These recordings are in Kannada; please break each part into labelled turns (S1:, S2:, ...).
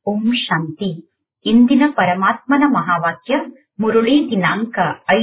S1: ಓಂ ಶಾಂತಿ. ಇಂದಿನ ಪರಮಾತ್ಮನ ಮಹಾವಾಕ್ಯ ಮುರುಳಿ ದಿನಾಂಕ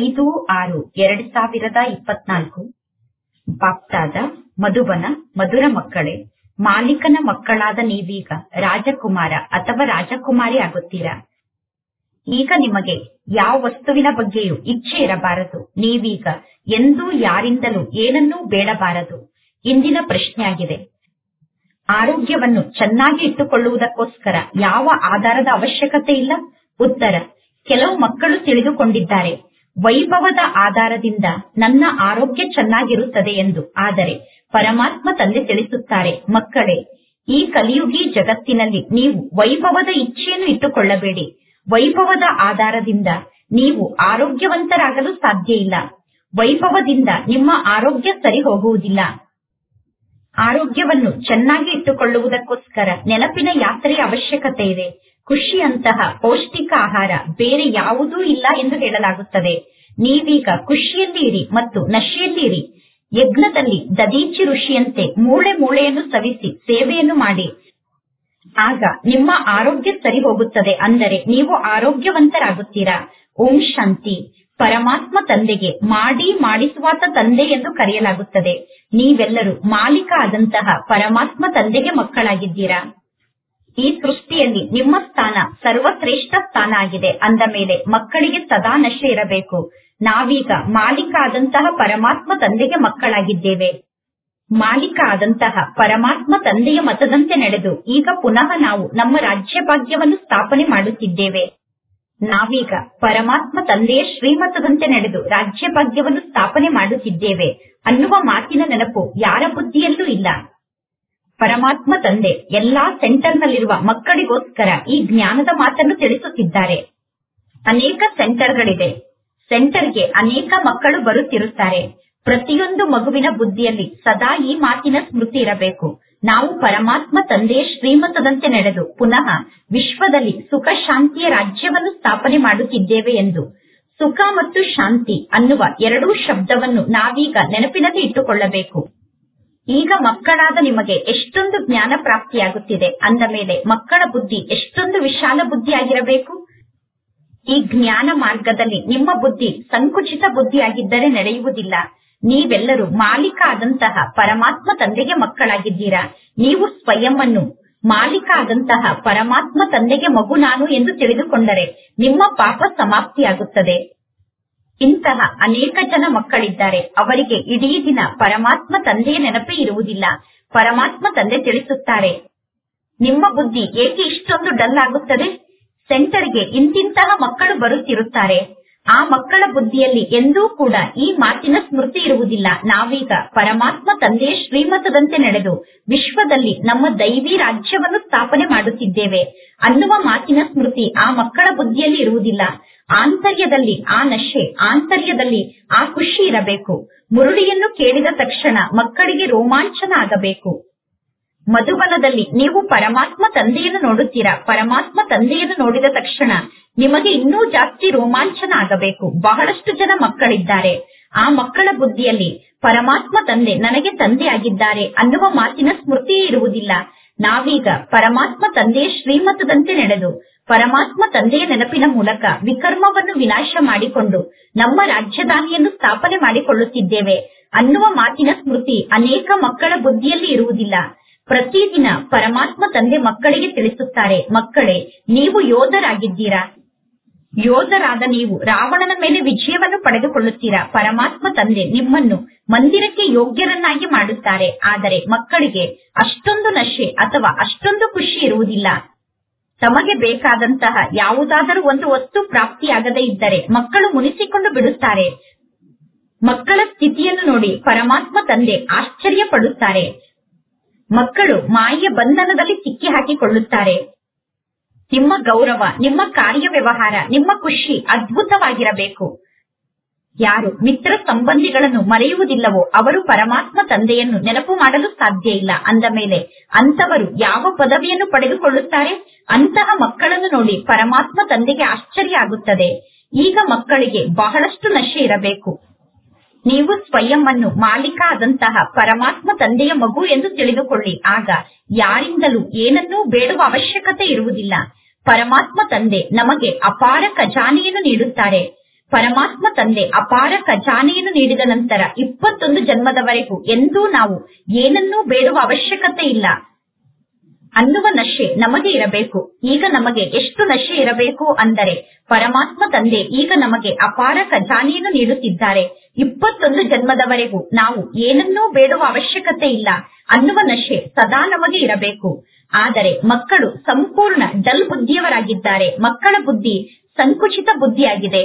S1: 5/6/2024. ಬಾಪ್ತಾದ ಮಧುಬನ. ಮಧುರ ಮಕ್ಕಳೇ, ಮಾಲೀಕನ ಮಕ್ಕಳಾದ ನೀವೀಗ ರಾಜಕುಮಾರ ಅಥವಾ ರಾಜಕುಮಾರಿ ಆಗುತ್ತೀರಾ. ಈಗ ನಿಮಗೆ ಯಾವ ವಸ್ತುವಿನ ಬಗ್ಗೆಯೂ ಇಚ್ಛೆ ಇರಬಾರದು. ನೀವೀಗ ಎಂದೂ ಯಾರಿಂದಲೂ ಏನನ್ನೂ ಬೇಡಬಾರದು. ಇಂದಿನ ಪ್ರಶ್ನೆಯಾಗಿದೆ, ಆರೋಗ್ಯವನ್ನು ಚೆನ್ನಾಗಿ ಇಟ್ಟುಕೊಳ್ಳುವುದಕ್ಕೋಸ್ಕರ ಯಾವ ಆಧಾರದ ಅವಶ್ಯಕತೆ ಇಲ್ಲ? ಉತ್ತರ, ಕೆಲವು ಮಕ್ಕಳು ತಿಳಿದುಕೊಂಡಿದ್ದಾರೆ ವೈಭವದ ಆಧಾರದಿಂದ ನನ್ನ ಆರೋಗ್ಯ ಚೆನ್ನಾಗಿರುತ್ತದೆ ಎಂದು. ಆದರೆ ಪರಮಾತ್ಮ ತಂದೆ ತಿಳಿಸುತ್ತಾರೆ, ಮಕ್ಕಳೇ, ಈ ಕಲಿಯುಗಿ ಜಗತ್ತಿನಲ್ಲಿ ನೀವು ವೈಭವದ ಇಚ್ಛೆಯನ್ನು ಇಟ್ಟುಕೊಳ್ಳಬೇಡಿ. ವೈಭವದ ಆಧಾರದಿಂದ ನೀವು ಆರೋಗ್ಯವಂತರಾಗಲು ಸಾಧ್ಯ ಇಲ್ಲ. ವೈಭವದಿಂದ ನಿಮ್ಮ ಆರೋಗ್ಯ ಸರಿ ಹೋಗುವುದಿಲ್ಲ. ಆರೋಗ್ಯವನ್ನು ಚೆನ್ನಾಗಿ ಇಟ್ಟುಕೊಳ್ಳುವುದಕ್ಕೋಸ್ಕರ ನೆನಪಿನ ಯಾತ್ರೆಯ ಅವಶ್ಯಕತೆ ಇದೆ. ಖುಷಿಯಂತಹ ಪೌಷ್ಟಿಕ ಆಹಾರ ಬೇರೆ ಯಾವುದೂ ಇಲ್ಲ ಎಂದು ಹೇಳಲಾಗುತ್ತದೆ. ನೀವೀಗ ಖುಷಿಯಲ್ಲಿ ಇರಿ ಮತ್ತು ನಶೆಯಲ್ಲಿ ಇರಿ. ಯಜ್ಞದಲ್ಲಿ ದದೀಚಿ ಋಷಿಯಂತೆ ಮೂಳೆ ಮೂಳೆಯನ್ನು ಸವಿಸಿ ಸೇವೆಯನ್ನು ಮಾಡಿ. ಆಗ ನಿಮ್ಮ ಆರೋಗ್ಯ ಸರಿ ಹೋಗುತ್ತದೆ. ಅಂದರೆ ನೀವು ಆರೋಗ್ಯವಂತರಾಗುತ್ತೀರಾ. ಓಂ ಶಾಂತಿ. ಪರಮಾತ್ಮ ತಂದೆಗೆ ಮಾಡಿಸುವಾತ ತಂದೆ ಎಂದು ಕರೆಯಲಾಗುತ್ತದೆ. ನೀವೆಲ್ಲರೂ ಮಾಲೀಕ ಆದಂತಹ ಪರಮಾತ್ಮ ತಂದೆಗೆ ಮಕ್ಕಳಾಗಿದ್ದೀರಾ. ಈ ಸೃಷ್ಟಿಯಲ್ಲಿ ನಿಮ್ಮ ಸ್ಥಾನ ಸರ್ವಶ್ರೇಷ್ಠ ಸ್ಥಾನ ಆಗಿದೆ. ಅಂದ ಮೇಲೆ ಮಕ್ಕಳಿಗೆ ಸದಾ ನಶೆ ಇರಬೇಕು. ನಾವೀಗ ಮಾಲೀಕ ಆದಂತಹ ಪರಮಾತ್ಮ ತಂದೆಗೆ ಮಕ್ಕಳಾಗಿದ್ದೇವೆ. ಮಾಲೀಕ ಆದಂತಹ ಪರಮಾತ್ಮ ತಂದೆಯ ಮತದಂತೆ ನಡೆದು ಈಗ ಪುನಃ ನಾವು ನಮ್ಮ ರಾಜ್ಯ ಭಾಗ್ಯವನ್ನು ಸ್ಥಾಪನೆ ಮಾಡುತ್ತಿದ್ದೇವೆ. ನಾವೀಗ ಪರಮಾತ್ಮ ತಂದೆಯ ಶ್ರೀಮತದಂತೆ ನಡೆದು ರಾಜ್ಯ ಭಾಗ್ಯವನ್ನು ಸ್ಥಾಪನೆ ಮಾಡುತ್ತಿದ್ದೇವೆ ಅನ್ನುವ ಮಾತಿನ ನೆನಪು ಯಾರ ಬುದ್ಧಿಯಲ್ಲೂ ಇಲ್ಲ. ಪರಮಾತ್ಮ ತಂದೆ ಎಲ್ಲಾ ಸೆಂಟರ್ನಲ್ಲಿರುವ ಮಕ್ಕಳಿಗೋಸ್ಕರ ಈ ಜ್ಞಾನದ ಮಾತನ್ನು ತಿಳಿಸುತ್ತಿದ್ದಾರೆ. ಅನೇಕ ಸೆಂಟರ್ಗಳಿದೆ. ಸೆಂಟರ್ಗೆ ಅನೇಕ ಮಕ್ಕಳು ಬರುತ್ತಿರುತ್ತಾರೆ. ಪ್ರತಿಯೊಂದು ಮಗುವಿನ ಬುದ್ಧಿಯಲ್ಲಿ ಸದಾ ಈ ಮಾತಿನ ಸ್ಮೃತಿ ಇರಬೇಕು, ನಾವು ಪರಮಾತ್ಮ ತಂದೆಯ ಶ್ರೀಮತದಂತೆ ನಡೆದು ಪುನಃ ವಿಶ್ವದಲ್ಲಿ ಸುಖ ಶಾಂತಿಯ ರಾಜ್ಯವನ್ನು ಸ್ಥಾಪನೆ ಮಾಡುತ್ತಿದ್ದೇವೆ ಎಂದು. ಸುಖ ಮತ್ತು ಶಾಂತಿ ಅನ್ನುವ ಎರಡೂ ಶಬ್ದವನ್ನು ನಾವೀಗ ನೆನಪಿನಲ್ಲಿ ಇಟ್ಟುಕೊಳ್ಳಬೇಕು. ಈಗ ಮಕ್ಕಳಾದ ನಿಮಗೆ ಎಷ್ಟೊಂದು ಜ್ಞಾನ ಪ್ರಾಪ್ತಿಯಾಗುತ್ತಿದೆ. ಅಂದ ಮೇಲೆ ಮಕ್ಕಳ ಬುದ್ಧಿ ಎಷ್ಟೊಂದು ವಿಶಾಲ ಬುದ್ಧಿಯಾಗಿರಬೇಕು. ಈ ಜ್ಞಾನ ಮಾರ್ಗದಲ್ಲಿ ನಿಮ್ಮ ಬುದ್ಧಿ ಸಂಕುಚಿತ ಬುದ್ಧಿಯಾಗಿದ್ದರೆ ನಡೆಯುವುದಿಲ್ಲ. ನೀವೆಲ್ಲರೂ ಮಾಲೀಕ ಆದಂತಹ ಪರಮಾತ್ಮ ತಂದೆಗೆ ಮಕ್ಕಳಾಗಿದ್ದೀರಾ. ನೀವು ಸ್ವಯಂವನ್ನು ಮಾಲೀಕ ಆದಂತಹ ಪರಮಾತ್ಮ ತಂದೆಗೆ ಮಗು ನಾನು ಎಂದು ತಿಳಿದುಕೊಂಡರೆ ನಿಮ್ಮ ಪಾಪ ಸಮಾಪ್ತಿಯಾಗುತ್ತದೆ. ಇಂತಹ ಅನೇಕ ಜನ ಮಕ್ಕಳಿದ್ದಾರೆ, ಅವರಿಗೆ ಇಡೀ ದಿನ ಪರಮಾತ್ಮ ತಂದೆಯ ನೆನಪೇ ಇರುವುದಿಲ್ಲ. ಪರಮಾತ್ಮ ತಂದೆ ತಿಳಿಸುತ್ತಾರೆ, ನಿಮ್ಮ ಬುದ್ಧಿ ಏಕೆ ಇಷ್ಟೊಂದು ಡಲ್ ಆಗುತ್ತದೆ? ಸೆಂಟರ್ಗೆ ಇಂತಿಂತಹ ಮಕ್ಕಳು ಬರುತ್ತಿರುತ್ತಾರೆ. ಆ ಮಕ್ಕಳ ಬುದ್ಧಿಯಲ್ಲಿ ಎಂದೂ ಕೂಡ ಈ ಮಾತಿನ ಸ್ಮೃತಿ ಇರುವುದಿಲ್ಲ, ನಾವೀಗ ಪರಮಾತ್ಮ ತಂದೆಯ ಶ್ರೀಮತದಂತೆ ನಡೆದು ವಿಶ್ವದಲ್ಲಿ ನಮ್ಮ ದೈವಿ ರಾಜ್ಯವನ್ನು ಸ್ಥಾಪನೆ ಮಾಡುತ್ತಿದ್ದೇವೆ ಅನ್ನುವ ಮಾತಿನ ಸ್ಮೃತಿ ಆ ಮಕ್ಕಳ ಬುದ್ಧಿಯಲ್ಲಿ ಇರುವುದಿಲ್ಲ. ಆಂತರ್ಯದಲ್ಲಿ ಆ ನಶೆ, ಆಂತರ್ಯದಲ್ಲಿ ಆ ಖುಷಿ ಇರಬೇಕು. ಮುರುಳಿಯನ್ನು ಕೇಳಿದ ತಕ್ಷಣ ಮಕ್ಕಳಿಗೆ ರೋಮಾಂಚನ ಆಗಬೇಕು. ಮಧುಬನದಲ್ಲಿ ನೀವು ಪರಮಾತ್ಮ ತಂದೆಯನ್ನು ನೋಡುತ್ತೀರಾ. ಪರಮಾತ್ಮ ತಂದೆಯನ್ನು ನೋಡಿದ ತಕ್ಷಣ ನಿಮಗೆ ಇನ್ನೂ ಜಾಸ್ತಿ ರೋಮಾಂಚನ ಆಗಬೇಕು. ಬಹಳಷ್ಟು ಜನ ಮಕ್ಕಳಿದ್ದಾರೆ, ಆ ಮಕ್ಕಳ ಬುದ್ಧಿಯಲ್ಲಿ ಪರಮಾತ್ಮ ತಂದೆ ನನಗೆ ತಂದೆ ಆಗಿದ್ದಾರೆ ಅನ್ನುವ ಮಾತಿನ ಸ್ಮೃತಿಯೇ ಇರುವುದಿಲ್ಲ. ನಾವೀಗ ಪರಮಾತ್ಮ ತಂದೆಯ ಶ್ರೀಮತದಂತೆ ನಡೆದು ಪರಮಾತ್ಮ ತಂದೆಯ ನೆನಪಿನ ಮೂಲಕ ವಿಕರ್ಮವನ್ನು ವಿನಾಶ ಮಾಡಿಕೊಂಡು ನಮ್ಮ ರಾಜಧಾನಿಯನ್ನು ಸ್ಥಾಪನೆ ಮಾಡಿಕೊಳ್ಳುತ್ತಿದ್ದೇವೆ ಅನ್ನುವ ಮಾತಿನ ಸ್ಮೃತಿ ಅನೇಕ ಮಕ್ಕಳ ಬುದ್ಧಿಯಲ್ಲಿ ಇರುವುದಿಲ್ಲ. ಪ್ರತಿದಿನ ಪರಮಾತ್ಮ ತಂದೆ ಮಕ್ಕಳಿಗೆ ತಿಳಿಸುತ್ತಾರೆ, ಮಕ್ಕಳೇ, ನೀವು ಯೋಧರಾಗಿದ್ದೀರಾ. ಯೋಧರಾದ ನೀವು ರಾವಣನ ಮೇಲೆ ವಿಜಯವನ್ನು ಪಡೆದುಕೊಳ್ಳುತ್ತೀರಾ. ಪರಮಾತ್ಮ ತಂದೆ ನಿಮ್ಮನ್ನು ಮಂದಿರಕ್ಕೆ ಯೋಗ್ಯರನ್ನಾಗಿ ಮಾಡುತ್ತಾರೆ. ಆದರೆ ಮಕ್ಕಳಿಗೆ ಅಷ್ಟೊಂದು ನಶೆ ಅಥವಾ ಅಷ್ಟೊಂದು ಖುಷಿ ಇರುವುದಿಲ್ಲ. ತಮಗೆ ಬೇಕಾದಂತಹ ಯಾವುದಾದರೂ ಒಂದು ವಸ್ತು ಪ್ರಾಪ್ತಿಯಾಗದೇ ಇದ್ದರೆ ಮಕ್ಕಳು ಮುನಿಸಿಕೊಂಡು ಬಿಡುತ್ತಾರೆ. ಮಕ್ಕಳ ಸ್ಥಿತಿಯನ್ನು ನೋಡಿ ಪರಮಾತ್ಮ ತಂದೆ ಆಶ್ಚರ್ಯ ಪಡುತ್ತಾರೆ. ಮಕ್ಕಳು ಮಾಯೆಯ ಬಂಧನದಲ್ಲಿ ಸಿಕ್ಕಿ ಹಾಕಿಕೊಳ್ಳುತ್ತಾರೆ. ನಿಮ್ಮ ಗೌರವ, ನಿಮ್ಮ ಕಾರ್ಯವ್ಯವಹಾರ, ನಿಮ್ಮ ಖುಷಿ ಅದ್ಭುತವಾಗಿರಬೇಕು. ಯಾರು ಮಿತ್ರ ಸಂಬಂಧಿಗಳನ್ನು ಮರೆಯುವುದಿಲ್ಲವೋ ಅವರು ಪರಮಾತ್ಮ ತಂದೆಯನ್ನು ನೆನಪು ಮಾಡಲು ಸಾಧ್ಯ ಇಲ್ಲ. ಅಂದ ಮೇಲೆ ಅಂತವರು ಯಾವ ಪದವಿಯನ್ನು ಪಡೆದುಕೊಳ್ಳುತ್ತಾರೆ? ಅಂತಹ ಮಕ್ಕಳನ್ನು ನೋಡಿ ಪರಮಾತ್ಮ ತಂದೆಗೆ ಆಶ್ಚರ್ಯ ಆಗುತ್ತದೆ. ಈಗ ಮಕ್ಕಳಿಗೆ ಬಹಳಷ್ಟು ನಶೆ ಇರಬೇಕು. ನೀವು ಸ್ವಯಂ ಅನ್ನು ಮಾಲೀಕ ಆದಂತಹ ಪರಮಾತ್ಮ ತಂದೆಯ ಮಗು ಎಂದು ತಿಳಿದುಕೊಳ್ಳಿ. ಆಗ ಯಾರಿಂದಲೂ ಏನನ್ನೂ ಬೇಡುವ ಅವಶ್ಯಕತೆ ಇರುವುದಿಲ್ಲ. ಪರಮಾತ್ಮ ತಂದೆ ನಮಗೆ ಅಪಾರ ಖಜಾನೆಯನ್ನು ನೀಡುತ್ತಾರೆ. ಪರಮಾತ್ಮ ತಂದೆ ಅಪಾರ ಖಜಾನೆಯನ್ನು ನೀಡಿದ ನಂತರ 21 ಜನ್ಮದವರೆಗೂ ಎಂದೂ ನಾವು ಏನನ್ನೂ ಬೇಡುವ ಅವಶ್ಯಕತೆ ಇಲ್ಲ ಅನ್ನುವ ನಶೆ ನಮಗೆ ಇರಬೇಕು. ಈಗ ನಮಗೆ ಎಷ್ಟು ನಶೆ ಇರಬೇಕು ಅಂದರೆ, ಪರಮಾತ್ಮ ತಂದೆ ಈಗ ನಮಗೆ ಅಪಾರ ಖಜಾನೆಯನ್ನು ನೀಡುತ್ತಿದ್ದಾರೆ. 21 ಜನ್ಮದವರೆಗೂ ನಾವು ಏನನ್ನೂ ಬೇಡುವ ಅವಶ್ಯಕತೆ ಇಲ್ಲ ಅನ್ನುವ ನಶೆ ಸದಾ ನಮಗೆ ಇರಬೇಕು. ಆದರೆ ಮಕ್ಕಳು ಸಂಪೂರ್ಣ ಡಲ್ ಬುದ್ಧಿಯವರಾಗಿದ್ದಾರೆ. ಮಕ್ಕಳ ಬುದ್ಧಿ ಸಂಕುಚಿತ ಬುದ್ಧಿಯಾಗಿದೆ.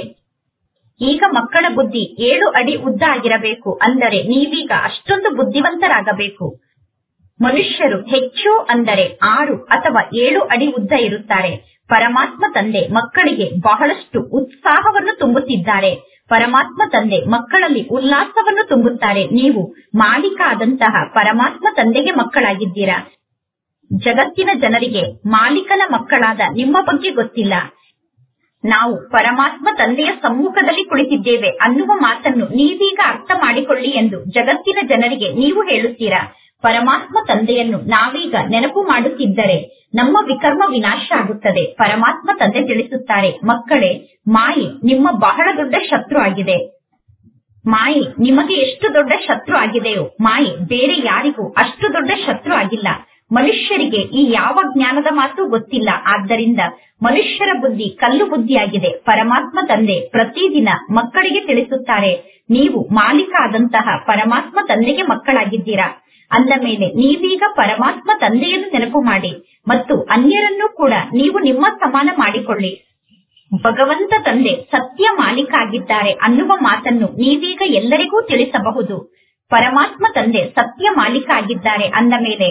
S1: ಈಗ ಮಕ್ಕಳ ಬುದ್ಧಿ 7 ಅಡಿ ಉದ್ದ ಆಗಿರಬೇಕು. ಅಂದರೆ ನೀವೀಗ ಅಷ್ಟೊಂದು ಬುದ್ಧಿವಂತರಾಗಬೇಕು. ಮನುಷ್ಯರು ಹೆಚ್ಚು ಅಂದರೆ 6 ಅಥವಾ 7 ಅಡಿ ಉದ್ದ ಇರುತ್ತಾರೆ. ಪರಮಾತ್ಮ ತಂದೆ ಮಕ್ಕಳಿಗೆ ಬಹಳಷ್ಟು ಉತ್ಸಾಹವನ್ನು ತುಂಬುತ್ತಿದ್ದಾರೆ. ಪರಮಾತ್ಮ ತಂದೆ ಮಕ್ಕಳಲ್ಲಿ ಉಲ್ಲಾಸವನ್ನು ತುಂಬುತ್ತಾರೆ. ನೀವು ಮಾಲೀಕ ಆದಂತಹ ಪರಮಾತ್ಮ ತಂದೆಗೆ ಮಕ್ಕಳಾಗಿದ್ದೀರಾ. ಜಗತ್ತಿನ ಜನರಿಗೆ ಮಾಲೀಕನ ಮಕ್ಕಳಾದ ನಿಮ್ಮ ಬಗ್ಗೆ ಗೊತ್ತಿಲ್ಲ. ನಾವು ಪರಮಾತ್ಮ ತಂದೆಯ ಸಮ್ಮುಖದಲ್ಲಿ ಕುಳಿತಿದ್ದೇವೆ ಅನ್ನುವ ಮಾತನ್ನು ನೀವೀಗ ಅರ್ಥ ಮಾಡಿಕೊಳ್ಳಿ ಎಂದು ಜಗತ್ತಿನ ಜನರಿಗೆ ನೀವು ಹೇಳುತ್ತೀರಾ. ಪರಮಾತ್ಮ ತಂದೆಯನ್ನು ನಾವೀಗ ನೆನಪು ಮಾಡುತ್ತಿದ್ದರೆ ನಮ್ಮ ವಿಕರ್ಮ ವಿನಾಶ ಆಗುತ್ತದೆ. ಪರಮಾತ್ಮ ತಂದೆ ತಿಳಿಸುತ್ತಾರೆ, ಮಕ್ಕಳೇ, ಮಾಯೆ ನಿಮ್ಮ ಬಹಳ ದೊಡ್ಡ ಶತ್ರು ಆಗಿದೆ. ಮಾಯೆ ನಿಮಗೆ ಎಷ್ಟು ದೊಡ್ಡ ಶತ್ರು ಆಗಿದೆಯೋ ಮಾಯೆ ಬೇರೆ ಯಾರಿಗೂ ಅಷ್ಟು ದೊಡ್ಡ ಶತ್ರು ಆಗಿಲ್ಲ. ಮನುಷ್ಯರಿಗೆ ಈ ಯಾವ ಜ್ಞಾನದ ಮಾತು ಗೊತ್ತಿಲ್ಲ. ಆದ್ದರಿಂದ ಮನುಷ್ಯರ ಬುದ್ಧಿ ಕಲ್ಲು ಬುದ್ಧಿಯಾಗಿದೆ. ಪರಮಾತ್ಮ ತಂದೆ ಪ್ರತಿದಿನ ಮಕ್ಕಳಿಗೆ ತಿಳಿಸುತ್ತಾರೆ, ನೀವು ಮಾಲೀಕ ಆದಂತಹ ಪರಮಾತ್ಮ ತಂದೆಗೆ ಮಕ್ಕಳಾಗಿದ್ದೀರಾ. ಅಂದ ಮೇಲೆ ನೀವೀಗ ಪರಮಾತ್ಮ ತಂದೆಯನ್ನು ನೆನಪು ಮಾಡಿ ಮತ್ತು ಅನ್ಯರನ್ನೂ ಕೂಡ ನೀವು ನಿಮ್ಮ ಸಮಾನ ಮಾಡಿಕೊಳ್ಳಿ. ಭಗವಂತ ತಂದೆ ಸತ್ಯ ಮಾಲೀಕ ಆಗಿದ್ದಾರೆ ಅನ್ನುವ ಮಾತನ್ನು ನೀವೀಗ ಎಲ್ಲರಿಗೂ ತಿಳಿಸಬಹುದು. ಪರಮಾತ್ಮ ತಂದೆ ಸತ್ಯ ಮಾಲೀಕ ಆಗಿದ್ದಾರೆ ಅಂದ ಮೇಲೆ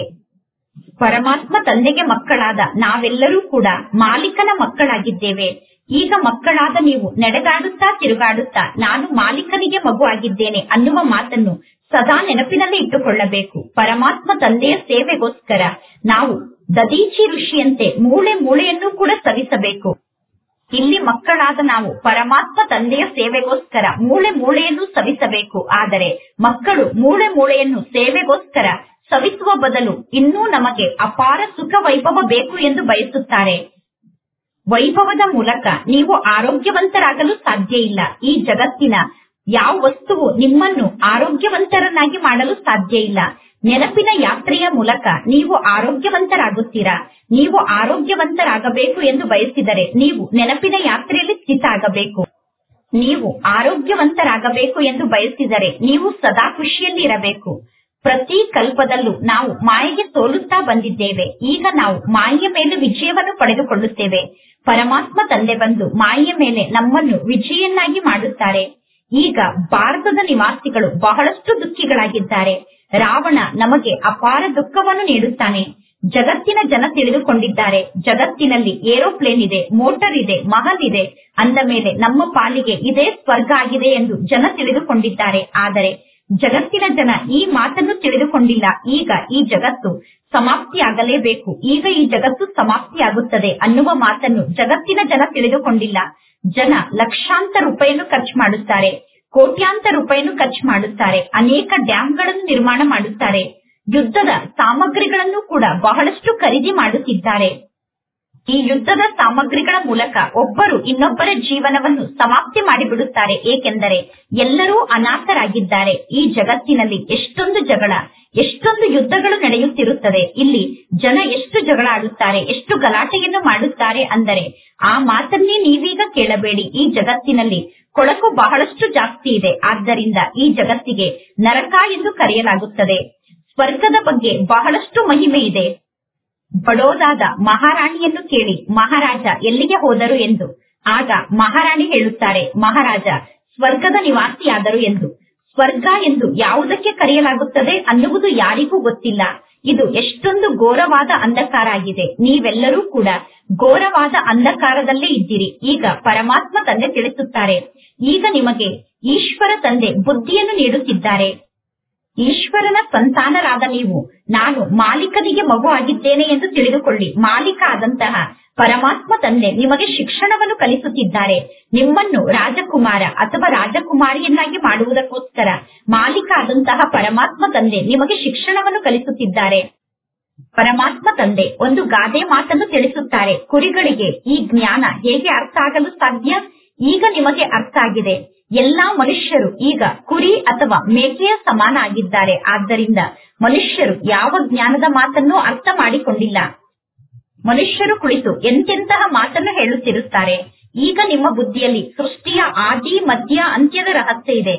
S1: ಪರಮಾತ್ಮ ತಂದೆಗೆ ಮಕ್ಕಳಾದ ನಾವೆಲ್ಲರೂ ಕೂಡ ಮಾಲೀಕನ ಮಕ್ಕಳಾಗಿದ್ದೇವೆ. ಈಗ ಮಕ್ಕಳಾದ ನೀವು ನಡೆದಾಡುತ್ತಾ ತಿರುಗಾಡುತ್ತಾ ನಾನು ಮಾಲೀಕನಿಗೆ ಮಗು ಆಗಿದ್ದೇನೆ ಅನ್ನುವ ಮಾತನ್ನು ಸದಾ ನೆನಪಿನಲ್ಲಿ ಇಟ್ಟುಕೊಳ್ಳಬೇಕು. ಪರಮಾತ್ಮ ತಂದೆಯ ಸೇವೆಗೋಸ್ಕರ ನಾವು ದದೀಚಿ ಋಷಿಯಂತೆ ಮೂಳೆ ಮೂಳೆಯನ್ನು ಕೂಡ ಸವಿಸಬೇಕು. ಇಲ್ಲಿ ಮಕ್ಕಳಾದ ನಾವು ಪರಮಾತ್ಮ ತಂದೆಯ ಸೇವೆಗೋಸ್ಕರ ಮೂಳೆ ಮೂಳೆಯನ್ನು ಸವಿಸಬೇಕು. ಆದರೆ ಮಕ್ಕಳು ಮೂಳೆ ಮೂಳೆಯನ್ನು ಸೇವೆಗೋಸ್ಕರ ಸವಿಸುವ ಬದಲು ಇನ್ನೂ ನಮಗೆ ಅಪಾರ ಸುಖ ವೈಭವ ಬೇಕು ಎಂದು ಬಯಸುತ್ತಾರೆ. ವೈಭವದ ಮೂಲಕ ನೀವು ಆರೋಗ್ಯವಂತರಾಗಲು ಸಾಧ್ಯ ಇಲ್ಲ. ಈ ಜಗತ್ತಿನ ಯಾವ ವಸ್ತುವು ನಿಮ್ಮನ್ನು ಆರೋಗ್ಯವಂತರನ್ನಾಗಿ ಮಾಡಲು ಸಾಧ್ಯ ಇಲ್ಲ. ನೆನಪಿನ ಯಾತ್ರೆಯ ಮೂಲಕ ನೀವು ಆರೋಗ್ಯವಂತರಾಗುತ್ತೀರಾ. ನೀವು ಆರೋಗ್ಯವಂತರಾಗಬೇಕು ಎಂದು ಬಯಸಿದರೆ ನೀವು ನೆನಪಿನ ಯಾತ್ರೆಯಲ್ಲಿ ಸ್ಥಿತ ಆಗಬೇಕು. ನೀವು ಆರೋಗ್ಯವಂತರಾಗಬೇಕು ಎಂದು ಬಯಸಿದರೆ ನೀವು ಸದಾ ಖುಷಿಯಲ್ಲಿ ಇರಬೇಕು. ಪ್ರತಿ ಕಲ್ಪದಲ್ಲೂ ನಾವು ಮಾಯೆಗೆ ಸೋಲುತ್ತಾ ಬಂದಿದ್ದೇವೆ. ಈಗ ನಾವು ಮಾಯೆಯ ಮೇಲೆ ವಿಜಯವನ್ನು ಪಡೆದುಕೊಳ್ಳುತ್ತೇವೆ. ಪರಮಾತ್ಮ ತಂದೆ ಬಂದು ಮಾಯೆಯ ಮೇಲೆ ನಮ್ಮನ್ನು ವಿಜಯನ್ನಾಗಿ ಮಾಡುತ್ತಾರೆ. ಈಗ ಭಾರತದ ನಿವಾಸಿಗಳು ಬಹಳಷ್ಟು ದುಃಖಿಗಳಾಗಿದ್ದಾರೆ. ರಾವಣ ನಮಗೆ ಅಪಾರ ದುಃಖವನ್ನು ನೀಡುತ್ತಾನೆ. ಜಗತ್ತಿನ ಜನ ತಿಳಿದುಕೊಂಡಿದ್ದಾರೆ, ಜಗತ್ತಿನಲ್ಲಿ ಏರೋಪ್ಲೇನ್ ಇದೆ, ಮೋಟಾರ್ ಇದೆ, ಮಹಲ್ ಇದೆ, ಅಂದ ಮೇಲೆ ನಮ್ಮ ಪಾಲಿಗೆ ಇದೇ ಸ್ವರ್ಗ ಆಗಿದೆ ಎಂದು ಜನ ತಿಳಿದುಕೊಂಡಿದ್ದಾರೆ. ಆದರೆ ಜಗತ್ತಿನ ಜನ ಈ ಮಾತನ್ನು ತಿಳಿದುಕೊಂಡಿಲ್ಲ. ಈಗ ಈ ಜಗತ್ತು ಸಮಾಪ್ತಿಯಾಗಲೇಬೇಕು, ಈಗ ಈ ಜಗತ್ತು ಸಮಾಪ್ತಿಯಾಗುತ್ತದೆ ಅನ್ನುವ ಮಾತನ್ನು ಜಗತ್ತಿನ ಜನ ತಿಳಿದುಕೊಂಡಿಲ್ಲ. ಜನ ಲಕ್ಷಾಂತರ ರೂಪಾಯಿಯನ್ನು ಖರ್ಚು ಮಾಡುತ್ತಾರೆ, ಕೋಟ್ಯಾಂತರ ರೂಪಾಯಿಯನ್ನು ಖರ್ಚು ಮಾಡುತ್ತಾರೆ, ಅನೇಕ ಡ್ಯಾಂಗಳನ್ನು ನಿರ್ಮಾಣ ಮಾಡುತ್ತಾರೆ, ಯುದ್ಧದ ಸಾಮಗ್ರಿಗಳನ್ನು ಕೂಡ ಬಹಳಷ್ಟು ಖರೀದಿ ಮಾಡುತ್ತಿದ್ದಾರೆ. ಈ ಯುದ್ಧದ ಸಾಮಗ್ರಿಗಳ ಮೂಲಕ ಒಬ್ಬರು ಇನ್ನೊಬ್ಬರ ಜೀವನವನ್ನು ಸಮಾಪ್ತಿ ಮಾಡಿಬಿಡುತ್ತಾರೆ. ಏಕೆಂದರೆ ಎಲ್ಲರೂ ಅನಾಥರಾಗಿದ್ದಾರೆ. ಈ ಜಗತ್ತಿನಲ್ಲಿ ಎಷ್ಟೊಂದು ಜಗಳ, ಎಷ್ಟೊಂದು ಯುದ್ಧಗಳು ನಡೆಯುತ್ತಿರುತ್ತದೆ. ಇಲ್ಲಿ ಜನ ಎಷ್ಟು ಜಗಳ ಆಡುತ್ತಾರೆ, ಎಷ್ಟು ಗಲಾಟೆಯನ್ನು ಮಾಡುತ್ತಾರೆ ಅಂದರೆ ಆ ಮಾತನ್ನೇ ನೀವೀಗ ಕೇಳಬೇಡಿ. ಈ ಜಗತ್ತಿನಲ್ಲಿ ಕೊಳಕು ಬಹಳಷ್ಟು ಜಾಸ್ತಿ ಇದೆ. ಆದ್ದರಿಂದ ಈ ಜಗತ್ತಿಗೆ ನರಕ ಎಂದು ಕರೆಯಲಾಗುತ್ತದೆ. ಸ್ವರ್ಗದ ಬಗ್ಗೆ ಬಹಳಷ್ಟು ಮಹಿಮೆ ಇದೆ. ಬಡೋದಾದ ಮಹಾರಾಣಿಯನ್ನು ಕೇಳಿ ಮಹಾರಾಜ ಎಲ್ಲಿಗೆ ಹೋದರು ಎಂದು. ಆಗ ಮಹಾರಾಣಿ ಹೇಳುತ್ತಾರೆ, ಮಹಾರಾಜ ಸ್ವರ್ಗದ ನಿವಾಸಿಯಾದರು ಎಂದು. ಸ್ವರ್ಗ ಎಂದು ಯಾವುದಕ್ಕೆ ಕರೆಯಲಾಗುತ್ತದೆ ಅನ್ನುವುದು ಯಾರಿಗೂ ಗೊತ್ತಿಲ್ಲ. ಇದು ಎಷ್ಟೊಂದು ಘೋರವಾದ ಅಂಧಕಾರ ಆಗಿದೆ. ನೀವೆಲ್ಲರೂ ಕೂಡ ಘೋರವಾದ ಅಂಧಕಾರದಲ್ಲೇ ಇದ್ದೀರಿ. ಈಗ ಪರಮಾತ್ಮ ತಂದೆ ತಿಳಿಸುತ್ತಾರೆ, ಈಗ ನಿಮಗೆ ಈಶ್ವರ ತಂದೆ ಬುದ್ಧಿಯನ್ನು ನೀಡುತ್ತಿದ್ದಾರೆ. ಈಶ್ವರನ ಸಂತಾನರಾದ ನೀವು ನಾನು ಮಾಲೀಕನಿಗೆ ಮಗು ಆಗಿದ್ದೇನೆ ಎಂದು ತಿಳಿದುಕೊಳ್ಳಿ. ಮಾಲೀಕ ಆದಂತಹ ಪರಮಾತ್ಮ ತಂದೆ ನಿಮಗೆ ಶಿಕ್ಷಣವನ್ನು ಕಲಿಸುತ್ತಿದ್ದಾರೆ. ನಿಮ್ಮನ್ನು ರಾಜಕುಮಾರ ಅಥವಾ ರಾಜಕುಮಾರಿಯನ್ನಾಗಿ ಮಾಡುವುದಕ್ಕೋಸ್ಕರ ಮಾಲೀಕ ಆದಂತಹ ಪರಮಾತ್ಮ ತಂದೆ ನಿಮಗೆ ಶಿಕ್ಷಣವನ್ನು ಕಲಿಸುತ್ತಿದ್ದಾರೆ. ಪರಮಾತ್ಮ ತಂದೆ ಒಂದು ಗಾದೆ ಮಾತನ್ನು ತಿಳಿಸುತ್ತಾರೆ. ಕುರಿಗಳಿಗೆ ಈ ಜ್ಞಾನ ಹೇಗೆ ಅರ್ಥ ಆಗಲು ಸಾಧ್ಯ? ಈಗ ನಿಮಗೆ ಅರ್ಥ ಆಗಿದೆ. ಎಲ್ಲಾ ಮನುಷ್ಯರು ಈಗ ಕುರಿ ಅಥವಾ ಮೇಕೆಯ ಸಮಾನ ಆಗಿದ್ದಾರೆ. ಆದ್ದರಿಂದ ಮನುಷ್ಯರು ಯಾವ ಜ್ಞಾನದ ಮಾತನ್ನು ಅರ್ಥ ಮಾಡಿಕೊಂಡಿಲ್ಲ. ಮನುಷ್ಯರು ಕುಳಿತು ಎಂತೆಂತಹ ಮಾತನ್ನು ಹೇಳುತ್ತಿರುತ್ತಾರೆ. ಈಗ ನಿಮ್ಮ ಬುದ್ಧಿಯಲ್ಲಿ ಸೃಷ್ಟಿಯ ಆದಿ ಮಧ್ಯ ಅಂತ್ಯದ ರಹಸ್ಯ ಇದೆ.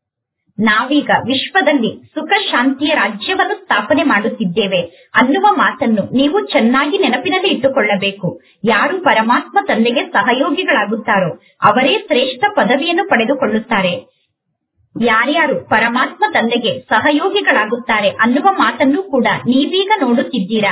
S1: ನಾವೀಗ ವಿಶ್ವದಲ್ಲಿ ಸುಖ ಶಾಂತಿಯ ರಾಜ್ಯವನ್ನು ಸ್ಥಾಪನೆ ಮಾಡುತ್ತಿದ್ದೇವೆ ಅನ್ನುವ ಮಾತನ್ನು ನೀವು ಚೆನ್ನಾಗಿ ನೆನಪಿನಲ್ಲಿ ಇಟ್ಟುಕೊಳ್ಳಬೇಕು. ಯಾರು ಪರಮಾತ್ಮ ತಂದೆಗೆ ಸಹಯೋಗಿಗಳಾಗುತ್ತಾರೋ ಅವರೇ ಶ್ರೇಷ್ಠ ಪದವಿಯನ್ನು ಪಡೆದುಕೊಳ್ಳುತ್ತಾರೆ. ಯಾರ್ಯಾರು ಪರಮಾತ್ಮ ತಂದೆಗೆ ಸಹಯೋಗಿಗಳಾಗುತ್ತಾರೆ ಅನ್ನುವ ಮಾತನ್ನು ಕೂಡ ನೀವೀಗ ನೋಡುತ್ತಿದ್ದೀರಾ.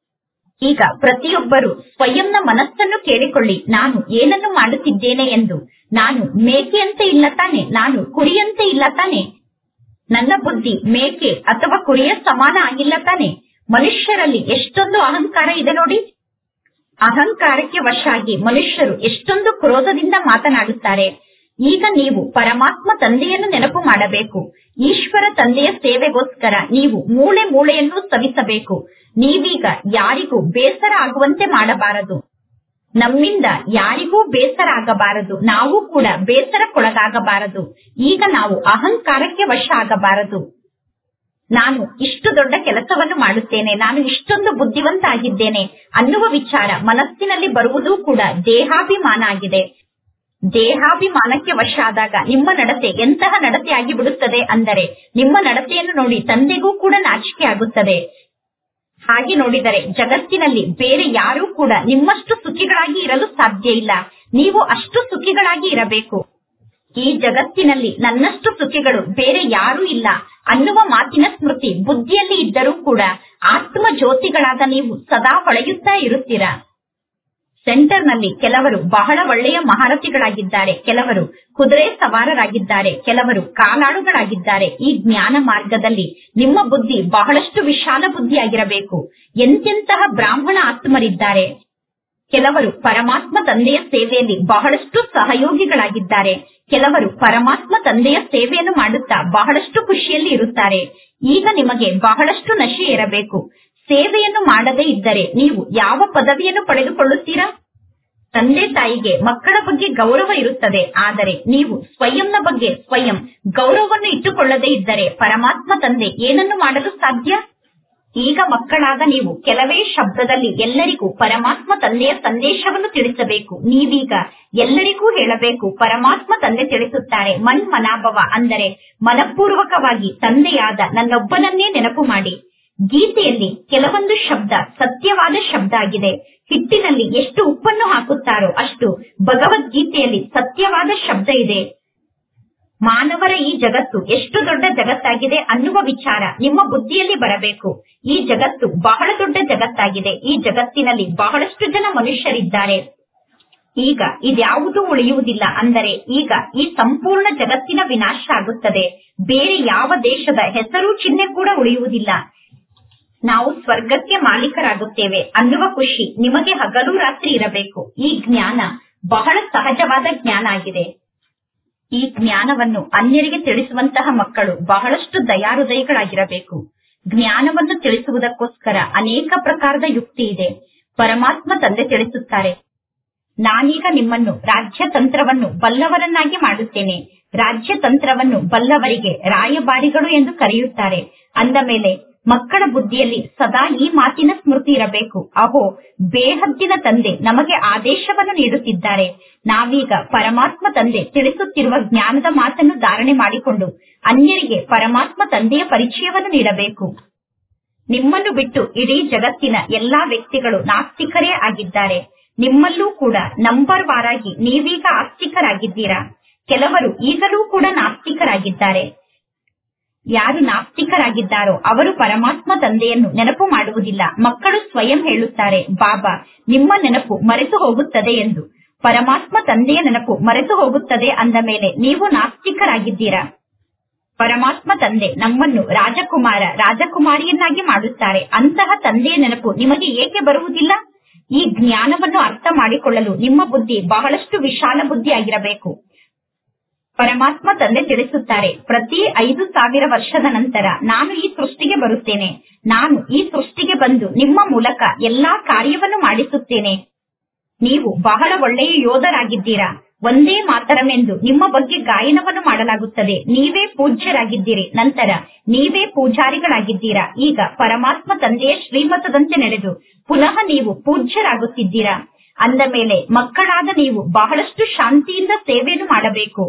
S1: ಈಗ ಪ್ರತಿಯೊಬ್ಬರು ಸ್ವಯಂನ ಮನಸ್ಸನ್ನು ಕೇಳಿಕೊಳ್ಳಿ. ನಾನು ಏನನ್ನು ಮಾಡುತ್ತಿದ್ದೇನೆ ಎಂದು. ನಾನು ಮೇಕೆಯಂತೆ ಇಲ್ಲ ತಾನೆ, ನಾನು ಕುರಿಯಂತೆ ಇಲ್ಲ ತಾನೆ. ನನ್ನ ಬುದ್ಧಿ ಮೇಕೆ ಅಥವಾ ಕುರಿಯ ಸಮಾನ ಆಗಿಲ್ಲ ತಾನೆ. ಮನುಷ್ಯರಲ್ಲಿ ಎಷ್ಟೊಂದು ಅಹಂಕಾರ ಇದೆ ನೋಡಿ. ಅಹಂಕಾರಕ್ಕೆ ವಶ ಆಗಿ ಮನುಷ್ಯರು ಎಷ್ಟೊಂದು ಕ್ರೋಧದಿಂದ ಮಾತನಾಡುತ್ತಾರೆ. ಈಗ ನೀವು ಪರಮಾತ್ಮ ತಂದೆಯನ್ನು ನೆನಪು ಮಾಡಬೇಕು. ಈಶ್ವರ ತಂದೆಯ ಸೇವೆಗೋಸ್ಕರ ನೀವು ಮೂಳೆ ಮೂಳೆಯನ್ನು ಸವಿಸಬೇಕು. ನೀವೀಗ ಯಾರಿಗೂ ಬೇಸರ ಆಗುವಂತೆ ಮಾಡಬಾರದು. ನಮ್ಮಿಂದ ಯಾರಿಗೂ ಬೇಸರ ಆಗಬಾರದು. ನಾವು ಕೂಡ ಬೇಸರಕ್ಕೊಳಗಾಗಬಾರದು. ಈಗ ನಾವು ಅಹಂಕಾರಕ್ಕೆ ವಶ ಆಗಬಾರದು. ನಾನು ಇಷ್ಟು ದೊಡ್ಡ ಕೆಲಸವನ್ನು ಮಾಡುತ್ತೇನೆ, ನಾನು ಇಷ್ಟೊಂದು ಬುದ್ಧಿವಂತ ಆಗಿದ್ದೇನೆ ಅನ್ನುವ ವಿಚಾರ ಮನಸ್ಸಿನಲ್ಲಿ ಬರುವುದು ಕೂಡ ದೇಹಾಭಿಮಾನ ಆಗಿದೆ. ದೇಹಾಭಿಮಾನಕ್ಕೆ ವಶ ಆದಾಗ ನಿಮ್ಮ ನಡತೆ ಎಂತಹ ನಡತೆ ಆಗಿ ಬಿಡುತ್ತದೆ ಅಂದರೆ ನಿಮ್ಮ ನಡತೆಯನ್ನು ನೋಡಿ ತಂದೆಗೂ ಕೂಡ ನಾಚಿಕೆ ಆಗುತ್ತದೆ. ಹಾಗೆ ನೋಡಿದರೆ ಜಗತ್ತಿನಲ್ಲಿ ಬೇರೆ ಯಾರೂ ಕೂಡ ನಿಮ್ಮಷ್ಟು ಸುಖಿಗಳಾಗಿ ಇರಲು ಸಾಧ್ಯ ಇಲ್ಲ. ನೀವು ಅಷ್ಟು ಸುಖಿಗಳಾಗಿ ಇರಬೇಕು. ಈ ಜಗತ್ತಿನಲ್ಲಿ ನನ್ನಷ್ಟು ಸುಖಿಗಳು ಬೇರೆ ಯಾರೂ ಇಲ್ಲ ಅನ್ನುವ ಮಾತಿನ ಸ್ಮೃತಿ ಬುದ್ಧಿಯಲ್ಲಿ ಇದ್ದರೂ ಕೂಡ ಆತ್ಮ ಜ್ಯೋತಿಗಳಾದ ನೀವು ಸದಾ ಹೊಳೆಯುತ್ತಾ ಇರುತ್ತೀರಾ. ಸೆಂಟರ್ನಲ್ಲಿ ಕೆಲವರು ಬಹಳ ಒಳ್ಳೆಯ ಮಹಾರಥಿಗಳಾಗಿದ್ದಾರೆ, ಕೆಲವರು ಕುದುರೆ ಸವಾರರಾಗಿದ್ದಾರೆ, ಕೆಲವರು ಕಾಲಾಳುಗಳಾಗಿದ್ದಾರೆ. ಈ ಜ್ಞಾನ ಮಾರ್ಗದಲ್ಲಿ ನಿಮ್ಮ ಬುದ್ಧಿ ಬಹಳಷ್ಟು ವಿಶಾಲ ಬುದ್ಧಿಯಾಗಿರಬೇಕು. ಎಂತೆಂತಹ ಬ್ರಾಹ್ಮಣ ಆತ್ಮರಿದ್ದಾರೆ. ಕೆಲವರು ಪರಮಾತ್ಮ ತಂದೆಯ ಸೇವೆಯಲ್ಲಿ ಬಹಳಷ್ಟು ಸಹಯೋಗಿಗಳಾಗಿದ್ದಾರೆ. ಕೆಲವರು ಪರಮಾತ್ಮ ತಂದೆಯ ಸೇವೆಯನ್ನು ಮಾಡುತ್ತಾ ಬಹಳಷ್ಟು ಖುಷಿಯಲ್ಲಿ ಇರುತ್ತಾರೆ. ಈಗ ನಿಮಗೆ ಬಹಳಷ್ಟು ನಶೆ ಇರಬೇಕು. ಸೇವೆಯನ್ನು ಮಾಡದೇ ಇದ್ದರೆ ನೀವು ಯಾವ ಪದವಿಯನ್ನು ಪಡೆದುಕೊಳ್ಳುತ್ತೀರಾ? ತಂದೆ ತಾಯಿಗೆ ಮಕ್ಕಳ ಬಗ್ಗೆ ಗೌರವ ಇರುತ್ತದೆ, ಆದರೆ ನೀವು ಸ್ವಯಂನ ಬಗ್ಗೆ ಸ್ವಯಂ ಗೌರವವನ್ನು ಇಟ್ಟುಕೊಳ್ಳದೇ ಇದ್ದರೆ ಪರಮಾತ್ಮ ತಂದೆ ಏನನ್ನು ಮಾಡಲು ಸಾಧ್ಯ? ಈಗ ಮಕ್ಕಳಾದ ನೀವು ಕೆಲವೇ ಶಬ್ದದಲ್ಲಿ ಎಲ್ಲರಿಗೂ ಪರಮಾತ್ಮ ತಂದೆಯ ಸಂದೇಶವನ್ನು ತಿಳಿಸಬೇಕು. ನೀವೀಗ ಎಲ್ಲರಿಗೂ ಹೇಳಬೇಕು, ಪರಮಾತ್ಮ ತಂದೆ ತಿಳಿಸುತ್ತಾರೆ, ಮನ್ಮನಾಭವ ಅಂದರೆ ಮನಪೂರ್ವಕವಾಗಿ ತಂದೆಯಾದ ನನ್ನೊಬ್ಬನನ್ನೇ ನೆನಪು ಮಾಡಿ. ಗೀತೆಯಲ್ಲಿ ಕೆಲವೊಂದು ಶಬ್ದ ಸತ್ಯವಾದ ಶಬ್ದ ಆಗಿದೆ. ಹಿಟ್ಟಿನಲ್ಲಿ ಎಷ್ಟು ಉಪ್ಪನ್ನು ಹಾಕುತ್ತಾರೋ ಅಷ್ಟು ಭಗವದ್ಗೀತೆಯಲ್ಲಿ ಸತ್ಯವಾದ ಶಬ್ದ ಇದೆ. ಮಾನವರ ಈ ಜಗತ್ತು ಎಷ್ಟು ದೊಡ್ಡ ಜಗತ್ತಾಗಿದೆ ಅನ್ನುವ ವಿಚಾರ ನಿಮ್ಮ ಬುದ್ಧಿಯಲ್ಲಿ ಬರಬೇಕು. ಈ ಜಗತ್ತು ಬಹಳ ದೊಡ್ಡ ಜಗತ್ತಾಗಿದೆ. ಈ ಜಗತ್ತಿನಲ್ಲಿ ಬಹಳಷ್ಟು ಜನ ಮನುಷ್ಯರಿದ್ದಾರೆ. ಈಗ ಇದ್ಯಾವುದೂ ಉಳಿಯುವುದಿಲ್ಲ. ಅಂದರೆ ಈಗ ಈ ಸಂಪೂರ್ಣ ಜಗತ್ತಿನ ವಿನಾಶ ಆಗುತ್ತದೆ. ಬೇರೆ ಯಾವ ದೇಶದ ಹೆಸರು ಚಿಹ್ನೆ ಕೂಡ ಉಳಿಯುವುದಿಲ್ಲ. ನಾವು ಸ್ವರ್ಗಕ್ಕೆ ಮಾಲೀಕರಾಗುತ್ತೇವೆ ಅನ್ನುವ ಖುಷಿ ನಿಮಗೆ ಹಗಲು ರಾತ್ರಿ ಇರಬೇಕು. ಈ ಜ್ಞಾನ ಬಹಳ ಸಹಜವಾದ ಜ್ಞಾನ ಆಗಿದೆ. ಈ ಜ್ಞಾನವನ್ನು ಅನ್ಯರಿಗೆ ತಿಳಿಸುವಂತಹ ಮಕ್ಕಳು ಬಹಳಷ್ಟು ದಯಾಹೃದಯಿಗಳಾಗಿರಬೇಕು. ಜ್ಞಾನವನ್ನು ತಿಳಿಸುವುದಕ್ಕೋಸ್ಕರ ಅನೇಕ ಪ್ರಕಾರದ ಯುಕ್ತಿ ಇದೆ. ಪರಮಾತ್ಮ ತಂದೆ ತಿಳಿಸುತ್ತಾರೆ, ನಾನೀಗ ನಿಮ್ಮನ್ನು ರಾಜ್ಯತಂತ್ರವನ್ನು ಬಲ್ಲವರನ್ನಾಗಿ ಮಾಡುತ್ತೇನೆ. ರಾಜ್ಯತಂತ್ರವನ್ನು ಬಲ್ಲವರಿಗೆ ರಾಯಭಾರಿಗಳು ಎಂದು ಕರೆಯುತ್ತಾರೆ. ಅಂದ ಮೇಲೆ ಮಕ್ಕಳ ಬುದ್ಧಿಯಲ್ಲಿ ಸದಾ ಈ ಮಾತಿನ ಸ್ಮೃತಿ ಇರಬೇಕು. ಅಹೋ, ಬೇಹದ್ದಿನ ತಂದೆ ನಮಗೆ ಆದೇಶವನ್ನು ನೀಡುತ್ತಿದ್ದಾರೆ. ನಾವೀಗ ಪರಮಾತ್ಮ ತಂದೆ ತಿಳಿಸುತ್ತಿರುವ ಜ್ಞಾನದ ಮಾತನ್ನು ಧಾರಣೆ ಮಾಡಿಕೊಂಡು ಅನ್ಯರಿಗೆ ಪರಮಾತ್ಮ ತಂದೆಯ ಪರಿಚಯವನ್ನು ನೀಡಬೇಕು. ನಿಮ್ಮನ್ನು ಬಿಟ್ಟು ಇಡೀ ಜಗತ್ತಿನ ಎಲ್ಲಾ ವ್ಯಕ್ತಿಗಳು ನಾಸ್ತಿಕರೇ ಆಗಿದ್ದಾರೆ. ನಿಮ್ಮಲ್ಲೂ ಕೂಡ ನಂಬರ್ ವಾರಾಗಿ ನೀವೀಗ ಆಸ್ತಿಕರಾಗಿದ್ದೀರಾ. ಕೆಲವರು ಈಗಲೂ ಕೂಡ ನಾಸ್ತಿಕರಾಗಿದ್ದಾರೆ. ಯಾರು ನಾಸ್ತಿಕರಾಗಿದ್ದಾರೋ ಅವರು ಪರಮಾತ್ಮ ತಂದೆಯನ್ನು ನೆನಪು ಮಾಡುವುದಿಲ್ಲ. ಮಕ್ಕಳು ಸ್ವಯಂ ಹೇಳುತ್ತಾರೆ, ಬಾಬಾ ನಿಮ್ಮ ನೆನಪು ಮರೆತು ಹೋಗುತ್ತದೆ ಎಂದು. ಪರಮಾತ್ಮ ತಂದೆಯ ನೆನಪು ಮರೆತು ಹೋಗುತ್ತದೆ ಅಂದ ಮೇಲೆ ನೀವು ನಾಸ್ತಿಕರಾಗಿದ್ದೀರಾ. ಪರಮಾತ್ಮ ತಂದೆ ನಮ್ಮನ್ನು ರಾಜಕುಮಾರ ರಾಜಕುಮಾರಿಯನ್ನಾಗಿ ಮಾಡುತ್ತಾರೆ. ಅಂತಹ ತಂದೆಯ ನೆನಪು ನಿಮಗೆ ಏಕೆ ಬರುವುದಿಲ್ಲ? ಈ ಜ್ಞಾನವನ್ನು ಅರ್ಥ ಮಾಡಿಕೊಳ್ಳಲು ನಿಮ್ಮ ಬುದ್ಧಿ ಬಹಳಷ್ಟು ವಿಶಾಲ ಬುದ್ಧಿ ಆಗಿರಬೇಕು. ಪರಮಾತ್ಮ ತಂದೆ ತಿಳಿಸುತ್ತಾರೆ, ಪ್ರತಿ 5,000 ವರ್ಷದ ನಂತರ ನಾನು ಈ ಸೃಷ್ಟಿಗೆ ಬರುತ್ತೇನೆ. ನಾನು ಈ ಸೃಷ್ಟಿಗೆ ಬಂದು ನಿಮ್ಮ ಮೂಲಕ ಎಲ್ಲಾ ಕಾರ್ಯವನ್ನು ಮಾಡಿಸುತ್ತೇನೆ. ನೀವು ಬಹಳ ಒಳ್ಳೆಯ ಯೋಧರಾಗಿದ್ದೀರಾ. ಒಂದೇ ಮಾತರಮೆಂದು ನಿಮ್ಮ ಬಗ್ಗೆ ಗಾಯನವನ್ನು ಮಾಡಲಾಗುತ್ತದೆ. ನೀವೇ ಪೂಜ್ಯರಾಗಿದ್ದೀರಿ, ನಂತರ ನೀವೇ ಪೂಜಾರಿಗಳಾಗಿದ್ದೀರಾ. ಈಗ ಪರಮಾತ್ಮ ತಂದೆಯ ಶ್ರೀಮತದಂತೆ ನಡೆದು ಪುನಃ ನೀವು ಪೂಜ್ಯರಾಗುತ್ತಿದ್ದೀರಾ. ಅಂದ ಮೇಲೆ ಮಕ್ಕಳಾದ ನೀವು ಬಹಳಷ್ಟು ಶಾಂತಿಯಿಂದ ಸೇವೆಯನ್ನು ಮಾಡಬೇಕು.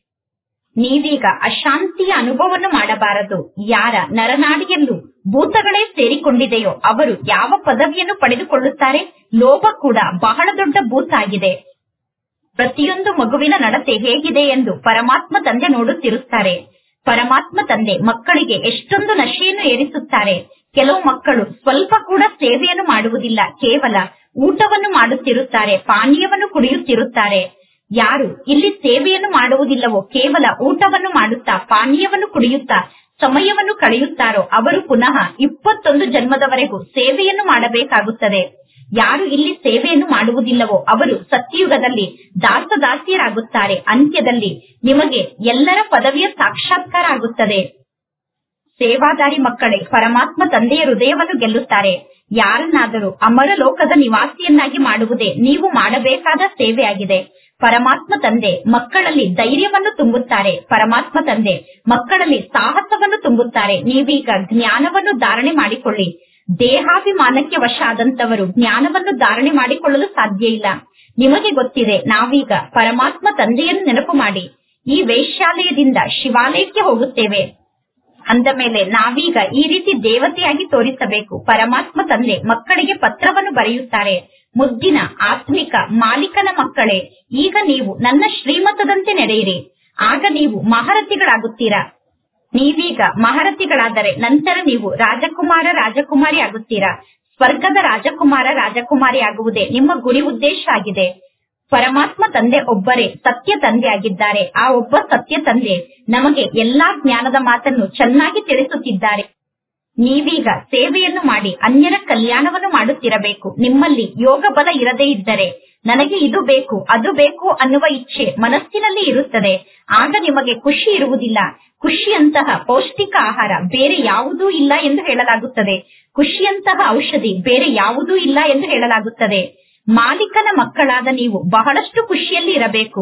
S1: ನೀವೀಗ ಅಶಾಂತಿಯ ಅನುಭವವನ್ನು ಮಾಡಬಾರದು. ಯಾರ ನರನಾಡಿಯಲ್ಲೂ ಭೂತಗಳೇ ಸೇರಿಕೊಂಡಿದೆಯೋ ಅವರು ಯಾವ ಪದವಿಯನ್ನು ಪಡೆದುಕೊಳ್ಳುತ್ತಾರೆ? ಲೋಭ ಕೂಡ ಬಹಳ ದೊಡ್ಡ ಭೂತ ಆಗಿದೆ. ಪ್ರತಿಯೊಂದು ಮಗುವಿನ ನಡತೆ ಹೇಗಿದೆ ಎಂದು ಪರಮಾತ್ಮ ತಂದೆ ನೋಡುತ್ತಿರುತ್ತಾರೆ. ಪರಮಾತ್ಮ ತಂದೆ ಮಕ್ಕಳಿಗೆ ಎಷ್ಟೊಂದು ನಶೆಯನ್ನು ಏರಿಸುತ್ತಾರೆ. ಕೆಲವು ಮಕ್ಕಳು ಸ್ವಲ್ಪ ಕೂಡ ಸೇವೆಯನ್ನು ಮಾಡುವುದಿಲ್ಲ, ಕೇವಲ ಊಟವನ್ನು ಮಾಡುತ್ತಿರುತ್ತಾರೆ, ಪಾನೀಯವನ್ನು ಕುಡಿಯುತ್ತಿರುತ್ತಾರೆ. ಯಾರು ಇಲ್ಲಿ ಸೇವೆಯನ್ನು ಮಾಡುವುದಿಲ್ಲವೋ ಕೇವಲ ಊಟವನ್ನು ಮಾಡುತ್ತಾ ಪಾನೀಯವನ್ನು ಕುಡಿಯುತ್ತಾ ಸಮಯವನ್ನು ಕಳೆಯುತ್ತಾರೋ ಅವರು ಪುನಃ 21 ಜನ್ಮದವರೆಗೂ ಸೇವೆಯನ್ನು ಮಾಡಬೇಕಾಗುತ್ತದೆ. ಯಾರು ಇಲ್ಲಿ ಸೇವೆಯನ್ನು ಮಾಡುವುದಿಲ್ಲವೋ ಅವರು ಸತ್ಯಯುಗದಲ್ಲಿ ದಾಸದಾಸಿಯರಾಗುತ್ತಾರೆ. ಅಂತ್ಯದಲ್ಲಿ ನಿಮಗೆ ಎಲ್ಲರ ಪದವಿಯ ಸಾಕ್ಷಾತ್ಕಾರ ಆಗುತ್ತದೆ. ಸೇವಾದಾರಿ ಮಕ್ಕಳೇ ಪರಮಾತ್ಮ ತಂದೆಯ ಹೃದಯವನ್ನು ಗೆಲ್ಲುತ್ತಾರೆ. ಯಾರನ್ನಾದರೂ ಅಮರ ಲೋಕದ ನಿವಾಸಿಯನ್ನಾಗಿ ಮಾಡುವುದೇ ನೀವು ಮಾಡಬೇಕಾದ ಸೇವೆಯಾಗಿದೆ. ಪರಮಾತ್ಮ ತಂದೆ ಮಕ್ಕಳಲ್ಲಿ ಧೈರ್ಯವನ್ನು ತುಂಬುತ್ತಾರೆ. ಪರಮಾತ್ಮ ತಂದೆ ಮಕ್ಕಳಲ್ಲಿ ಸಾಹಸವನ್ನು ತುಂಬುತ್ತಾರೆ. ನೀವೀಗ ಜ್ಞಾನವನ್ನು ಧಾರಣೆ ಮಾಡಿಕೊಳ್ಳಿ. ದೇಹಾಭಿಮಾನಕ್ಕೆ ವಶ ಆದಂತವರು ಜ್ಞಾನವನ್ನು ಧಾರಣೆ ಮಾಡಿಕೊಳ್ಳಲು ಸಾಧ್ಯ ಇಲ್ಲ. ನಿಮಗೆ ಗೊತ್ತಿದೆ, ನಾವೀಗ ಪರಮಾತ್ಮ ತಂದೆಯನ್ನು ನೆನಪು ಮಾಡಿ ಈ ವೇಶ್ಯಾಲಯದಿಂದ ಶಿವಾಲಯಕ್ಕೆ ಹೋಗುತ್ತೇವೆ. ಅಂದ ಮೇಲೆ ನಾವೀಗ ಈ ರೀತಿ ದೇವತೆಯಾಗಿ ತೋರಿಸಬೇಕು. ಪರಮಾತ್ಮ ತಂದೆ ಮಕ್ಕಳಿಗೆ ಪತ್ರವನ್ನು ಬರೆಯುತ್ತಾರೆ. ಮುದ್ದಿನ ಆತ್ಮಿಕ ಮಾಲೀಕನ ಮಕ್ಕಳೇ, ಈಗ ನೀವು ನನ್ನ ಶ್ರೀಮತದಂತೆ ನಡೆಯಿರಿ. ಆಗ ನೀವು ಮಹಾರಥಿಗಳಾಗುತ್ತೀರಾ. ನೀವೀಗ ಮಹಾರಥಿಗಳಾದರೆ ನಂತರ ನೀವು ರಾಜಕುಮಾರ ರಾಜಕುಮಾರಿ ಆಗುತ್ತೀರಾ. ಸ್ವರ್ಗದ ರಾಜಕುಮಾರ ರಾಜಕುಮಾರಿ ಆಗುವುದೇ ನಿಮ್ಮ ಗುರಿ ಉದ್ದೇಶ ಆಗಿದೆ. ಪರಮಾತ್ಮ ತಂದೆ ಒಬ್ಬರೇ ಸತ್ಯ ತಂದೆ ಆಗಿದ್ದಾರೆ. ಆ ಒಬ್ಬ ಸತ್ಯ ತಂದೆ ನಮಗೆ ಎಲ್ಲಾ ಜ್ಞಾನದ ಮಾತನ್ನು ಚೆನ್ನಾಗಿ ತಿಳಿಸುತ್ತಿದ್ದಾರೆ. ನೀವೀಗ ಸೇವೆಯನ್ನು ಮಾಡಿ ಅನ್ಯರ ಕಲ್ಯಾಣವನ್ನು ಮಾಡುತ್ತಿರಬೇಕು. ನಿಮ್ಮಲ್ಲಿ ಯೋಗ ಬಲ ಇರದೇ ಇದ್ದರೆ ನನಗೆ ಇದು ಬೇಕು ಅದು ಬೇಕು ಅನ್ನುವ ಇಚ್ಛೆ ಮನಸ್ಸಿನಲ್ಲಿ ಇರುತ್ತದೆ. ಆಗ ನಿಮಗೆ ಖುಷಿ ಇರುವುದಿಲ್ಲ. ಖುಷಿಯಂತಹ ಪೌಷ್ಟಿಕ ಆಹಾರ ಬೇರೆ ಯಾವುದೂ ಇಲ್ಲ ಎಂದು ಹೇಳಲಾಗುತ್ತದೆ. ಖುಷಿಯಂತಹ ಔಷಧಿ ಬೇರೆ ಯಾವುದೂ ಇಲ್ಲ ಎಂದು ಹೇಳಲಾಗುತ್ತದೆ. ಮಾಲೀಕನ ಮಕ್ಕಳಾದ ನೀವು ಬಹಳಷ್ಟು ಖುಷಿಯಲ್ಲಿ ಇರಬೇಕು.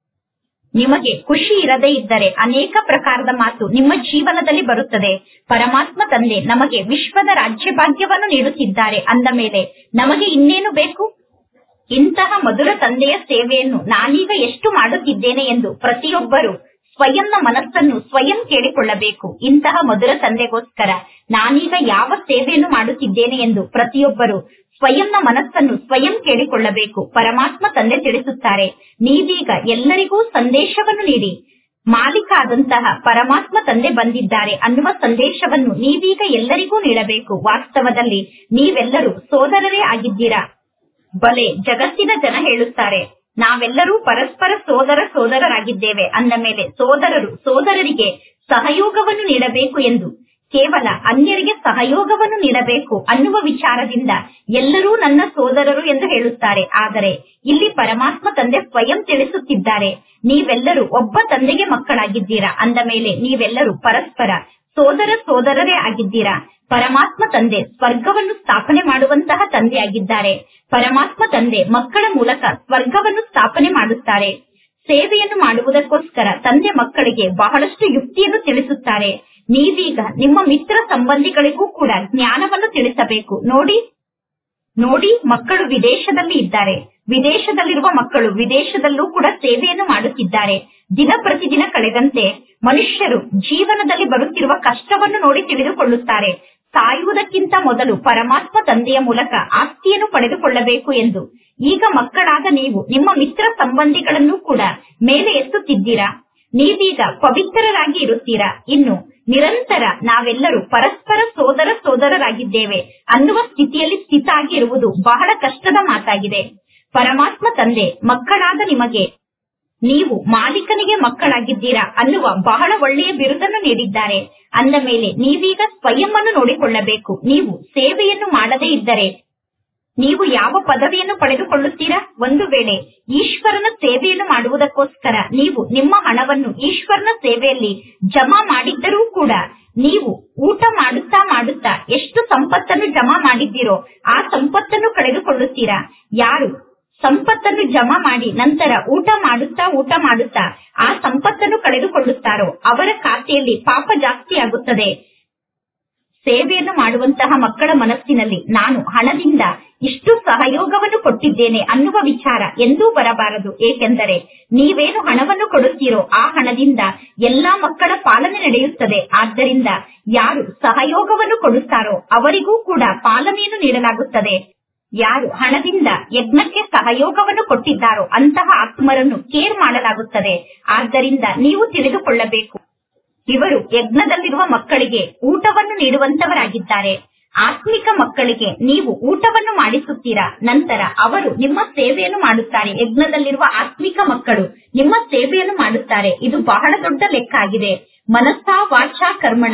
S1: ನಿಮಗೆ ಖುಷಿ ಇರದೇ ಇದ್ದರೆ ಅನೇಕ ಪ್ರಕಾರದ ಮಾತು ನಿಮ್ಮ ಜೀವನದಲ್ಲಿ ಬರುತ್ತದೆ. ಪರಮಾತ್ಮ ತಂದೆ ನಮಗೆ ವಿಶ್ವದ ರಾಜ್ಯ ಭಾಗ್ಯವನ್ನು ನೀಡುತ್ತಿದ್ದಾರೆ. ಅಂದ ಮೇಲೆ ನಮಗೆ ಇನ್ನೇನು ಬೇಕು? ಇಂತಹ ಮಧುರ ತಂದೆಯ ಸೇವೆಯನ್ನು ನಾನೀಗ ಎಷ್ಟು ಮಾಡುತ್ತಿದ್ದೇನೆ ಎಂದು ಪ್ರತಿಯೊಬ್ಬರು ಸ್ವಯಂನ ಮನಸ್ಸನ್ನು ಸ್ವಯಂ ಕೇಳಿಕೊಳ್ಳಬೇಕು. ಇಂತಹ ಮಧುರ ತಂದೆಗೋಸ್ಕರ ನಾನೀಗ ಯಾವ ಸೇವೆಯನ್ನು ಮಾಡುತ್ತಿದ್ದೇನೆ ಎಂದು ಪ್ರತಿಯೊಬ್ಬರು ಸ್ವಯಂನ ಮನಸ್ಸನ್ನು ಸ್ವಯಂ ಕೇಳಿಕೊಳ್ಳಬೇಕು. ಪರಮಾತ್ಮ ತಂದೆ ತಿಳಿಸುತ್ತಾರೆ, ನೀವೀಗ ಎಲ್ಲರಿಗೂ ಸಂದೇಶವನ್ನು ನೀಡಿ. ಮಾಲೀಕ ಆದಂತಹ ಪರಮಾತ್ಮ ತಂದೆ ಬಂದಿದ್ದಾರೆ ಅನ್ನುವ ಸಂದೇಶವನ್ನು ನೀವೀಗ ಎಲ್ಲರಿಗೂ ನೀಡಬೇಕು. ವಾಸ್ತವದಲ್ಲಿ ನೀವೆಲ್ಲರೂ ಸೋದರರೇ ಆಗಿದ್ದೀರಾ. ಬಲೆ ಜಗತ್ತಿನ ಜನ ಹೇಳುತ್ತಾರೆ, ನಾವೆಲ್ಲರೂ ಪರಸ್ಪರ ಸೋದರರಾಗಿದ್ದೇವೆ. ಅಂದ ಮೇಲೆ ಸೋದರರು ಸೋದರರಿಗೆ ಸಹಯೋಗವನ್ನು ನೀಡಬೇಕು ಎಂದು, ಕೇವಲ ಅನ್ಯರಿಗೆ ಸಹಯೋಗವನ್ನು ನೀಡಬೇಕು ಅನ್ನುವ ವಿಚಾರದಿಂದ ಎಲ್ಲರೂ ನನ್ನ ಸೋದರರು ಎಂದು ಹೇಳುತ್ತಾರೆ. ಆದರೆ ಇಲ್ಲಿ ಪರಮಾತ್ಮ ತಂದೆ ಸ್ವಯಂ ತಿಳಿಸುತ್ತಿದ್ದಾರೆ, ನೀವೆಲ್ಲರೂ ಒಬ್ಬ ತಂದೆಗೆ ಮಕ್ಕಳಾಗಿದ್ದೀರಾ. ಅಂದ ಮೇಲೆ ನೀವೆಲ್ಲರೂ ಪರಸ್ಪರ ಸೋದರರೇ ಆಗಿದ್ದೀರಾ. ಪರಮಾತ್ಮ ತಂದೆ ಸ್ವರ್ಗವನ್ನು ಸ್ಥಾಪನೆ ಮಾಡುವಂತಹ ತಂದೆಯಾಗಿದ್ದಾರೆ. ಪರಮಾತ್ಮ ತಂದೆ ಮಕ್ಕಳ ಮೂಲಕ ಸ್ವರ್ಗವನ್ನು ಸ್ಥಾಪನೆ ಮಾಡುತ್ತಾರೆ. ಸೇವೆಯನ್ನು ಮಾಡುವುದಕ್ಕೋಸ್ಕರ ತಂದೆ ಮಕ್ಕಳಿಗೆ ಬಹಳಷ್ಟು ಯುಕ್ತಿಯನ್ನು ತಿಳಿಸುತ್ತಾರೆ. ನೀವೀಗ ನಿಮ್ಮ ಮಿತ್ರ ಸಂಬಂಧಿಗಳಿಗೂ ಕೂಡ ಜ್ಞಾನವನ್ನು ತಿಳಿಸಬೇಕು. ನೋಡಿ ಮಕ್ಕಳು ವಿದೇಶದಲ್ಲಿ ಇದ್ದಾರೆ. ವಿದೇಶದಲ್ಲಿರುವ ಮಕ್ಕಳು ವಿದೇಶದಲ್ಲೂ ಕೂಡ ಸೇವೆಯನ್ನು ಮಾಡುತ್ತಿದ್ದಾರೆ. ದಿನ ಪ್ರತಿದಿನ ಕಳೆದಂತೆ ಮನುಷ್ಯರು ಜೀವನದಲ್ಲಿ ಬರುತ್ತಿರುವ ಕಷ್ಟವನ್ನು ನೋಡಿ ತಿಳಿದುಕೊಳ್ಳುತ್ತಾರೆ. ಸಾಯುವುದಕ್ಕಿಂತ ಮೊದಲು ಪರಮಾತ್ಮ ತಂದೆಯ ಮೂಲಕ ಆಸ್ತಿಯನ್ನು ಪಡೆದುಕೊಳ್ಳಬೇಕು ಎಂದು. ಈಗ ಮಕ್ಕಳಾದ ನೀವು ನಿಮ್ಮ ಮಿತ್ರ ಸಂಬಂಧಿಗಳನ್ನು ಕೂಡ ಮೇಲೆ ಎತ್ತುತ್ತಿದ್ದೀರಾ. ನೀವೀಗ ಪವಿತ್ರರಾಗಿ ಇರುತ್ತೀರಾ. ಇನ್ನು ನಿರಂತರ ನಾವೆಲ್ಲರೂ ಪರಸ್ಪರ ಸೋದರರಾಗಿದ್ದೇವೆ ಅನ್ನುವ ಸ್ಥಿತಿಯಲ್ಲಿ ಸ್ಥಿತ ಆಗಿ ಇರುವುದು ಬಹಳ ಕಷ್ಟದ ಮಾತಾಗಿದೆ. ಪರಮಾತ್ಮ ತಂದೆ ಮಕ್ಕಳಾದ ನಿಮಗೆ ನೀವು ಮಾಲೀಕನಿಗೆ ಮಕ್ಕಳಾಗಿದ್ದೀರಾ ಅನ್ನುವ ಬಹಳ ಒಳ್ಳೆಯ ಬಿರುದನ್ನು ನೀಡಿದ್ದಾರೆ. ಅಂದ ಮೇಲೆ ನೀವೀಗ ಸ್ವಯಂ ಅನ್ನು ನೋಡಿಕೊಳ್ಳಬೇಕು. ನೀವು ಸೇವೆಯನ್ನು ಮಾಡದೇ ಇದ್ದರೆ ನೀವು ಯಾವ ಪದವಿಯನ್ನು ಪಡೆದುಕೊಳ್ಳುತ್ತೀರಾ? ಒಂದು ವೇಳೆ ಈಶ್ವರನ ಸೇವೆಯನ್ನು ಮಾಡುವುದಕ್ಕೋಸ್ಕರ ನೀವು ನಿಮ್ಮ ಹಣವನ್ನು ಈಶ್ವರನ ಸೇವೆಯಲ್ಲಿ ಜಮಾ ಮಾಡಿದ್ದರೂ ಕೂಡ ನೀವು ಊಟ ಮಾಡುತ್ತಾ ಎಷ್ಟು ಸಂಪತ್ತನ್ನು ಜಮಾ ಮಾಡಿದ್ದೀರೋ ಆ ಸಂಪತ್ತನ್ನು ಕಳೆದುಕೊಳ್ಳುತ್ತೀರಾ. ಯಾರು ಸಂಪತ್ತನ್ನು ಜಮಾ ಮಾಡಿ ನಂತರ ಊಟ ಮಾಡುತ್ತಾ ಆ ಸಂಪತ್ತನ್ನು ಕಳೆದುಕೊಳ್ಳುತ್ತಾರೋ ಅವರ ಖಾತೆಯಲ್ಲಿ ಪಾಪ ಜಾಸ್ತಿ ಆಗುತ್ತದೆ. ಸೇವೆಯನ್ನು ಮಾಡುವಂತಹ ಮಕ್ಕಳ ಮನಸ್ಸಿನಲ್ಲಿ ನಾನು ಹಣದಿಂದ ಇಷ್ಟು ಸಹಯೋಗವನ್ನು ಕೊಟ್ಟಿದ್ದೇನೆ ಅನ್ನುವ ವಿಚಾರ ಎಂದೂ ಬರಬಾರದು. ಏಕೆಂದರೆ ನೀವೇನು ಹಣವನ್ನು ಕೊಡುತ್ತೀರೋ ಆ ಹಣದಿಂದ ಎಲ್ಲಾ ಮಕ್ಕಳ ಪಾಲನೆ ನಡೆಯುತ್ತದೆ. ಆದ್ದರಿಂದ ಯಾರು ಸಹಯೋಗವನ್ನು ಕೊಡುತ್ತಾರೋ ಅವರಿಗೂ ಕೂಡ ಪಾಲನೆಯನ್ನು ನೀಡಲಾಗುತ್ತದೆ. ಯಾರು ಹಣದಿಂದ ಯಜ್ಞಕ್ಕೆ ಸಹಯೋಗವನ್ನು ಕೊಟ್ಟಿದ್ದಾರೋ ಅಂತಹ ಆತ್ಮರನ್ನು ಕೇರ್ ಮಾಡಲಾಗುತ್ತದೆ. ಆದ್ದರಿಂದ ನೀವು ತಿಳಿದುಕೊಳ್ಳಬೇಕು, ಇವರು ಯಜ್ಞದಲ್ಲಿರುವ ಮಕ್ಕಳಿಗೆ ಊಟವನ್ನು ನೀಡುವಂತವರಾಗಿದ್ದಾರೆ. ಆತ್ಮಿಕ ಮಕ್ಕಳಿಗೆ ನೀವು ಊಟವನ್ನು ಮಾಡಿಸುತ್ತೀರಾ, ನಂತರ ಅವರು ನಿಮ್ಮ ಸೇವೆಯನ್ನು ಮಾಡುತ್ತಾರೆ. ಯಜ್ಞದಲ್ಲಿರುವ ಆತ್ಮಿಕ ಮಕ್ಕಳು ನಿಮ್ಮ ಸೇವೆಯನ್ನು ಮಾಡುತ್ತಾರೆ. ಇದು ಬಹಳ ದೊಡ್ಡ ಲೆಕ್ಕ ಆಗಿದೆ. ಮನಸ್ಸಾ ವಾಚಾ ಕರ್ಮಣ.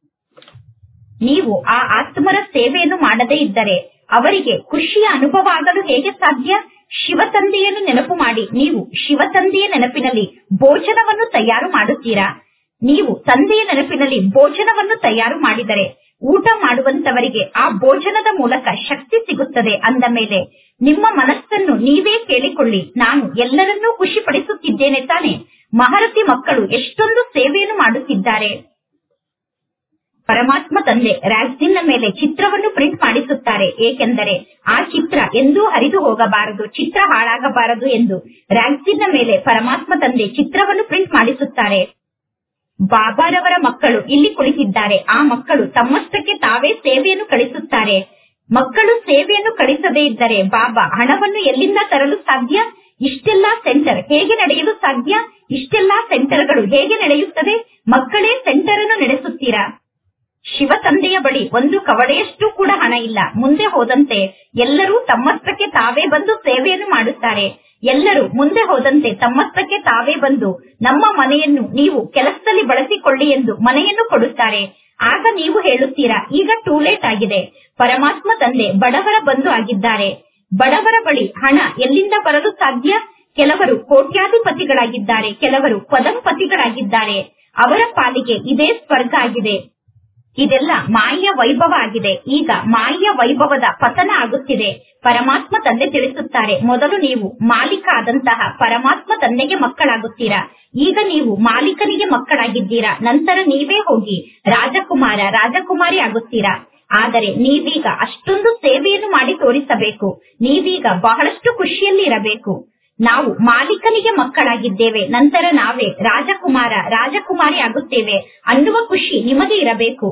S1: ನೀವು ಆ ಆತ್ಮರ ಸೇವೆಯನ್ನು ಮಾಡದೇ ಇದ್ದರೆ ಅವರಿಗೆ ಖುಷಿಯ ಅನುಭವ ಆಗಲು ಹೇಗೆ ಸಾಧ್ಯ? ಶಿವ ತಂದೆಯನ್ನು ನೆನಪು ಮಾಡಿ ನೀವು ಶಿವ ತಂದೆಯ ನೆನಪಿನಲ್ಲಿ ಭೋಜನವನ್ನು ತಯಾರು ಮಾಡುತ್ತೀರಾ? ನೀವು ತಂದೆಯ ನೆನಪಿನಲ್ಲಿ ಭೋಜನವನ್ನು ತಯಾರು ಮಾಡಿದರೆ ಊಟ ಮಾಡುವಂತವರಿಗೆ ಆ ಭೋಜನದ ಮೂಲಕ ಶಕ್ತಿ ಸಿಗುತ್ತದೆ. ಅಂದ ಮೇಲೆ ನಿಮ್ಮ ಮನಸ್ಸನ್ನು ನೀವೇ ಕೇಳಿಕೊಳ್ಳಿ, ನಾನು ಎಲ್ಲರನ್ನೂ ಖುಷಿಪಡಿಸುತ್ತಿದ್ದೇನೆ ತಾನೆ? ಮಹರತಿ ಮಕ್ಕಳು ಎಷ್ಟೊಂದು ಸೇವೆಯನ್ನು ಮಾಡುತ್ತಿದ್ದಾರೆ. ಪರಮಾತ್ಮ ತಂದೆ ರ್ಯಾಕ್ಸಿನ್ ಮೇಲೆ ಚಿತ್ರವನ್ನು ಪ್ರಿಂಟ್ ಮಾಡಿಸುತ್ತಾರೆ. ಏಕೆಂದರೆ ಆ ಚಿತ್ರ ಎಂದೂ ಹರಿದು ಹೋಗಬಾರದು, ಚಿತ್ರ ಹಾಳಾಗಬಾರದು ಎಂದು ರ್ಯಾಕ್ಸಿನ್ ಮೇಲೆ ಪರಮಾತ್ಮ ತಂದೆ ಚಿತ್ರವನ್ನು ಪ್ರಿಂಟ್ ಮಾಡಿಸುತ್ತಾರೆ. ಬಾಬಾರವರ ಮಕ್ಕಳು ಇಲ್ಲಿ ಕುಳಿತಿದ್ದಾರೆ. ಆ ಮಕ್ಕಳು ತಮ್ಮಷ್ಟಕ್ಕೆ ತಾವೇ ಸೇವೆಯನ್ನು ಕಳಿಸುತ್ತಾರೆ. ಮಕ್ಕಳು ಸೇವೆಯನ್ನು ಕಳಿಸದೇ ಇದ್ದರೆ ಬಾಬಾ ಹಣವನ್ನು ಎಲ್ಲಿಂದ ತರಲು ಸಾಧ್ಯ? ಇಷ್ಟೆಲ್ಲಾ ಸೆಂಟರ್ ಹೇಗೆ ನಡೆಯಲು ಸಾಧ್ಯ? ಇಷ್ಟೆಲ್ಲಾ ಸೆಂಟರ್ಗಳು ಹೇಗೆ ನಡೆಯುತ್ತದೆ? ಮಕ್ಕಳೇ ಸೆಂಟರ್ ಅನ್ನು ನಡೆಸುತ್ತೀರಾ? ಶಿವ ತಂದೆಯ ಬಳಿ ಒಂದು ಕವಡೆಯಷ್ಟು ಕೂಡ ಹಣ ಇಲ್ಲ. ಮುಂದೆ ಹೋದಂತೆ ಎಲ್ಲರೂ ತಮ್ಮಷ್ಟಕ್ಕೆ ತಾವೇ ಬಂದು ಸೇವೆಯನ್ನು ಮಾಡುತ್ತಾರೆ. ಎಲ್ಲರೂ ಮುಂದೆ ಹೋದಂತೆ ತಮ್ಮಷ್ಟಕ್ಕೆ ತಾವೇ ಬಂದು ನಮ್ಮ ಮನೆಯನ್ನು ನೀವು ಕೆಲಸದಲ್ಲಿ ಬಳಸಿಕೊಳ್ಳಿ ಎಂದು ಮನೆಯನ್ನು ಕೊಡುತ್ತಾರೆ. ಆಗ ನೀವು ಹೇಳುತ್ತೀರಾ, ಈಗ ಟೂ ಲೇಟ್ ಆಗಿದೆ. ಪರಮಾತ್ಮ ತಂದೆ ಬಡವರ ಬಂಧು ಆಗಿದ್ದಾರೆ. ಬಡವರ ಬಳಿ ಹಣ ಎಲ್ಲಿಂದ ಬರಲು ಸಾಧ್ಯ? ಕೆಲವರು ಕೋಟ್ಯಾಧಿಪತಿಗಳಾಗಿದ್ದಾರೆ, ಕೆಲವರು ಪದಂಪತಿಗಳಾಗಿದ್ದಾರೆ. ಅವರ ಪಾಲಿಗೆ ಇದೇ ಸ್ವರ್ಗ ಆಗಿದೆ. ಇದೆಲ್ಲ ಮಾಯ ವೈಭವ ಆಗಿದೆ. ಈಗ ಮಾಯ ವೈಭವದ ಪತನ ಆಗುತ್ತಿದೆ. ಪರಮಾತ್ಮ ತಂದೆ ತಿಳಿಸುತ್ತಾರೆ, ಮೊದಲು ನೀವು ಮಾಲೀಕ ಆದಂತಹ ಪರಮಾತ್ಮ ತಂದೆಗೆ ಮಕ್ಕಳಾಗುತ್ತೀರಾ. ಈಗ ನೀವು ಮಾಲೀಕನಿಗೆ ಮಕ್ಕಳಾಗಿದ್ದೀರಾ. ನಂತರ ನೀವೇ ಹೋಗಿ ರಾಜಕುಮಾರ ರಾಜಕುಮಾರಿ ಆಗುತ್ತೀರಾ. ಆದರೆ ನೀವೀಗ ಅಷ್ಟೊಂದು ಸೇವೆಯನ್ನು ಮಾಡಿ ತೋರಿಸಬೇಕು. ನೀವೀಗ ಬಹಳಷ್ಟು ಖುಷಿಯಲ್ಲಿ ಇರಬೇಕು. ನಾವು ಮಾಲೀಕನಿಗೆ ಮಕ್ಕಳಾಗಿದ್ದೇವೆ, ನಂತರ ನಾವೇ ರಾಜಕುಮಾರ ರಾಜಕುಮಾರಿ ಆಗುತ್ತೇವೆ ಅನ್ನುವ ಖುಷಿ ನಿಮಗೆ ಇರಬೇಕು.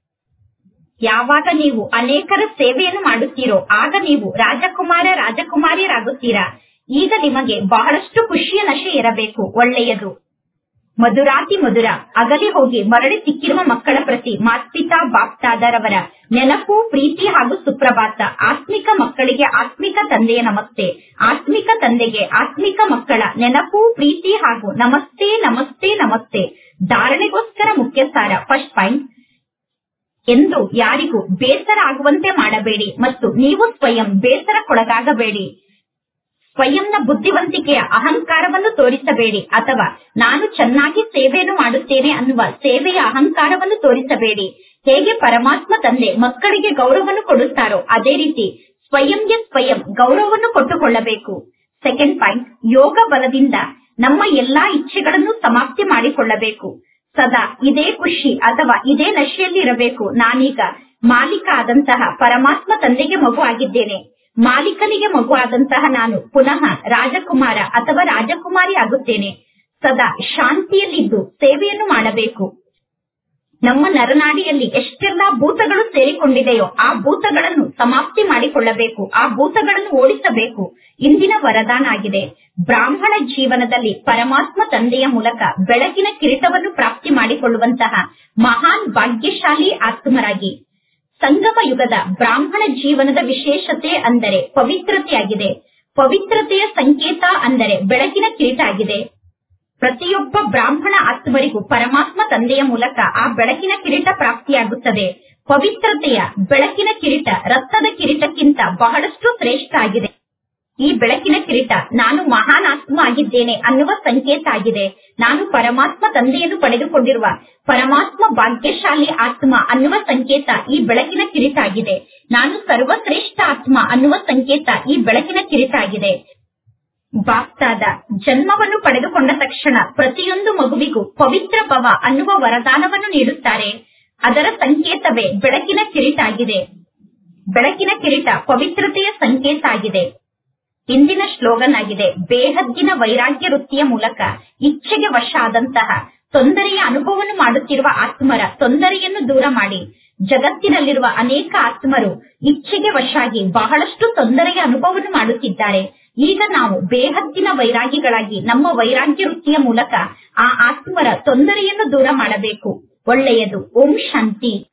S1: ಯಾವಾಗ ನೀವು ಅನೇಕರ ಸೇವೆಯನ್ನು ಮಾಡುತ್ತೀರೋ ಆಗ ನೀವು ರಾಜಕುಮಾರ ರಾಜಕುಮಾರಿಯರಾಗುತ್ತೀರಾ. ಈಗ ನಿಮಗೆ ಬಹಳಷ್ಟು ಖುಷಿಯ ನಶೆ ಇರಬೇಕು. ಒಳ್ಳೆಯದು. ಮಧುರಾತಿ ಮಧುರ ಅಗಲಿ ಹೋಗಿ ಮರಳಿ ಸಿಕ್ಕಿರುವ ಮಕ್ಕಳ ಪ್ರತಿ ಮಾತ್ಪಿತಾ ಬಾಪ್ತಾದರವರ ನೆನಪು, ಪ್ರೀತಿ ಹಾಗೂ ಸುಪ್ರಭಾತ. ಆತ್ಮಿಕ ಮಕ್ಕಳಿಗೆ ಆತ್ಮಿಕ ತಂದೆಯ ನಮಸ್ತೆ. ಆತ್ಮಿಕ ತಂದೆಗೆ ಆತ್ಮಿಕ ಮಕ್ಕಳ ನೆನಪು, ಪ್ರೀತಿ ಹಾಗೂ ನಮಸ್ತೆ ನಮಸ್ತೆ ನಮಸ್ತೆ. ಧಾರಣೆಗೋಸ್ಕರ ಮುಖ್ಯ ಸಾರ. ಫಸ್ಟ್ ಪಾಯಿಂಟ್, ಎಂದು ಯಾರಿಗೂ ಬೇಸರ ಆಗುವಂತೆ ಮಾಡಬೇಡಿ ಮತ್ತು ನೀವು ಸ್ವಯಂ ಬೇಸರಕ್ಕೊಳಗಾಗಬೇಡಿ. ಸ್ವಯಂನ ಬುದ್ಧಿವಂತಿಕೆಯ ಅಹಂಕಾರವನ್ನು ತೋರಿಸಬೇಡಿ ಅಥವಾ ನಾನು ಚೆನ್ನಾಗಿ ಸೇವೆಯನ್ನು ಮಾಡುತ್ತೇನೆ ಅನ್ನುವ ಸೇವೆಯ ಅಹಂಕಾರವನ್ನು ತೋರಿಸಬೇಡಿ. ಹೇಗೆ ಪರಮಾತ್ಮ ತಂದೆ ಮಕ್ಕಳಿಗೆ ಗೌರವವನ್ನು ಕೊಡುತ್ತಾರೋ ಅದೇ ರೀತಿ ಸ್ವಯಂಗೆ ಸ್ವಯಂ ಗೌರವವನ್ನು ಕೊಟ್ಟುಕೊಳ್ಳಬೇಕು. ಸೆಕೆಂಡ್ ಪಾಯಿಂಟ್, ಯೋಗ ಬಲದಿಂದ ನಮ್ಮ ಎಲ್ಲಾ ಇಚ್ಛೆಗಳನ್ನು ಸಮಾಪ್ತಿ ಮಾಡಿಕೊಳ್ಳಬೇಕು. ಸದಾ ಇದೇ ಖುಷಿ ಅಥವಾ ಇದೇ ನಶೆಯಲ್ಲಿ ಇರಬೇಕು. ನಾನೀಗ ಮಾಲೀಕ ಆದಂತಹ ಪರಮಾತ್ಮ ತಂದೆಗೆ ಮಗು ಆಗಿದ್ದೇನೆ. ಮಾಲೀಕನಿಗೆ ಮಗು ಆದಂತಹ ನಾನು ಪುನಃ ರಾಜಕುಮಾರ ಅಥವಾ ರಾಜಕುಮಾರಿ ಆಗುತ್ತೇನೆ. ಸದಾ ಶಾಂತಿಯಲ್ಲಿದ್ದು ಸೇವೆಯನ್ನು ಮಾಡಬೇಕು. ನಮ್ಮ ನರನಾಡಿಯಲ್ಲಿ ಎಷ್ಟೆಲ್ಲಾ ಭೂತಗಳು ಸೇರಿಕೊಂಡಿದೆಯೋ ಆ ಭೂತಗಳನ್ನು ಸಮಾಪ್ತಿ ಮಾಡಿಕೊಳ್ಳಬೇಕು. ಆ ಭೂತಗಳನ್ನು ಓಡಿಸಬೇಕು. ಇಂದಿನ ವರದಾನ ಆಗಿದೆ. ಬ್ರಾಹ್ಮಣ ಜೀವನದಲ್ಲಿ ಪರಮಾತ್ಮ ತಂದೆಯ ಮೂಲಕ ಬೆಳಕಿನ ಕಿರೀಟವನ್ನು ಪ್ರಾಪ್ತಿ ಮಾಡಿಕೊಳ್ಳುವಂತಹ ಮಹಾನ್ ಭಾಗ್ಯಶಾಲಿ ಆತ್ಮರಾಗಿ. ಸಂಗಮ ಯುಗದ ಬ್ರಾಹ್ಮಣ ಜೀವನದ ವಿಶೇಷತೆ ಅಂದರೆ ಪವಿತ್ರತೆಯಾಗಿದೆ. ಪವಿತ್ರತೆಯ ಸಂಕೇತ ಅಂದರೆ ಬೆಳಕಿನ ಕಿರೀಟ ಆಗಿದೆ. ಪ್ರತಿಯೊಬ್ಬ ಬ್ರಾಹ್ಮಣ ಆತ್ಮರಿಗೂ ಪರಮಾತ್ಮ ತಂದೆಯ ಮೂಲಕ ಆ ಬೆಳಕಿನ ಕಿರೀಟ ಪ್ರಾಪ್ತಿಯಾಗುತ್ತದೆ. ಪವಿತ್ರತೆಯ ಬೆಳಕಿನ ಕಿರೀಟ ರಕ್ತದ ಕಿರೀಟಕ್ಕಿಂತ ಬಹಳಷ್ಟು ಶ್ರೇಷ್ಠ ಆಗಿದೆ. ಈ ಬೆಳಕಿನ ಕಿರೀಟ ನಾನು ಮಹಾನ್ ಆತ್ಮ ಆಗಿದ್ದೇನೆ ಅನ್ನುವ ಸಂಕೇತ ಆಗಿದೆ. ನಾನು ಪರಮಾತ್ಮ ತಂದೆಯನ್ನು ಪಡೆದುಕೊಂಡಿರುವ ಪರಮಾತ್ಮ ಭಾಗ್ಯಶಾಲಿ ಆತ್ಮ ಅನ್ನುವ ಸಂಕೇತ ಈ ಬೆಳಕಿನ ಕಿರೀಟ ಆಗಿದೆ. ನಾನು ಸರ್ವಶ್ರೇಷ್ಠ ಆತ್ಮ ಅನ್ನುವ ಸಂಕೇತ ಈ ಬೆಳಕಿನ ಕಿರೀಟ ಆಗಿದೆ. ಬಾಪ್ತಾದ ಜನ್ಮವನ್ನು ಪಡೆದುಕೊಂಡ ತಕ್ಷಣ ಪ್ರತಿಯೊಂದು ಮಗುವಿಗೂ ಪವಿತ್ರ ಭವ ಅನ್ನುವ ವರದಾನವನ್ನು ನೀಡುತ್ತಾರೆ. ಅದರ ಸಂಕೇತವೇ ಬೆಳಕಿನ ಕಿರೀಟ ಆಗಿದೆ. ಬೆಳಕಿನ ಕಿರೀಟ ಪವಿತ್ರತೆಯ ಸಂಕೇತ ಆಗಿದೆ. ಇಂದಿನ ಸ್ಲೋಗನ್ ಆಗಿದೆ, ಬೇಹದ್ದಿನ ವೈರಾಗ್ಯ ವೃತ್ತಿಯ ಮೂಲಕ ಇಚ್ಛೆಗೆ ವಶ ಆದಂತಹ ತೊಂದರೆಯ ಅನುಭವವನ್ನು ಮಾಡುತ್ತಿರುವ ಆತ್ಮರ ತೊಂದರೆಯನ್ನು ದೂರ ಮಾಡಿ. ಜಗತ್ತಿನಲ್ಲಿರುವ ಅನೇಕ ಆತ್ಮರು ಇಚ್ಛೆಗೆ ವಶಾಗಿ ಬಹಳಷ್ಟು ತೊಂದರೆಯ ಅನುಭವವನ್ನು ಮಾಡುತ್ತಿದ್ದಾರೆ. ಈಗ ನಾವು ಬೇಹದ್ದಿನ ವೈರಾಗಿಗಳಾಗಿ ನಮ್ಮ ವೈರಾಗ್ಯ ವೃತ್ತಿಯ ಮೂಲಕ ಆ ಆತ್ಮರ ತೊಂದರೆಯನ್ನು ದೂರ ಮಾಡಬೇಕು. ಒಳ್ಳೆಯದು. ಓಂ ಶಾಂತಿ.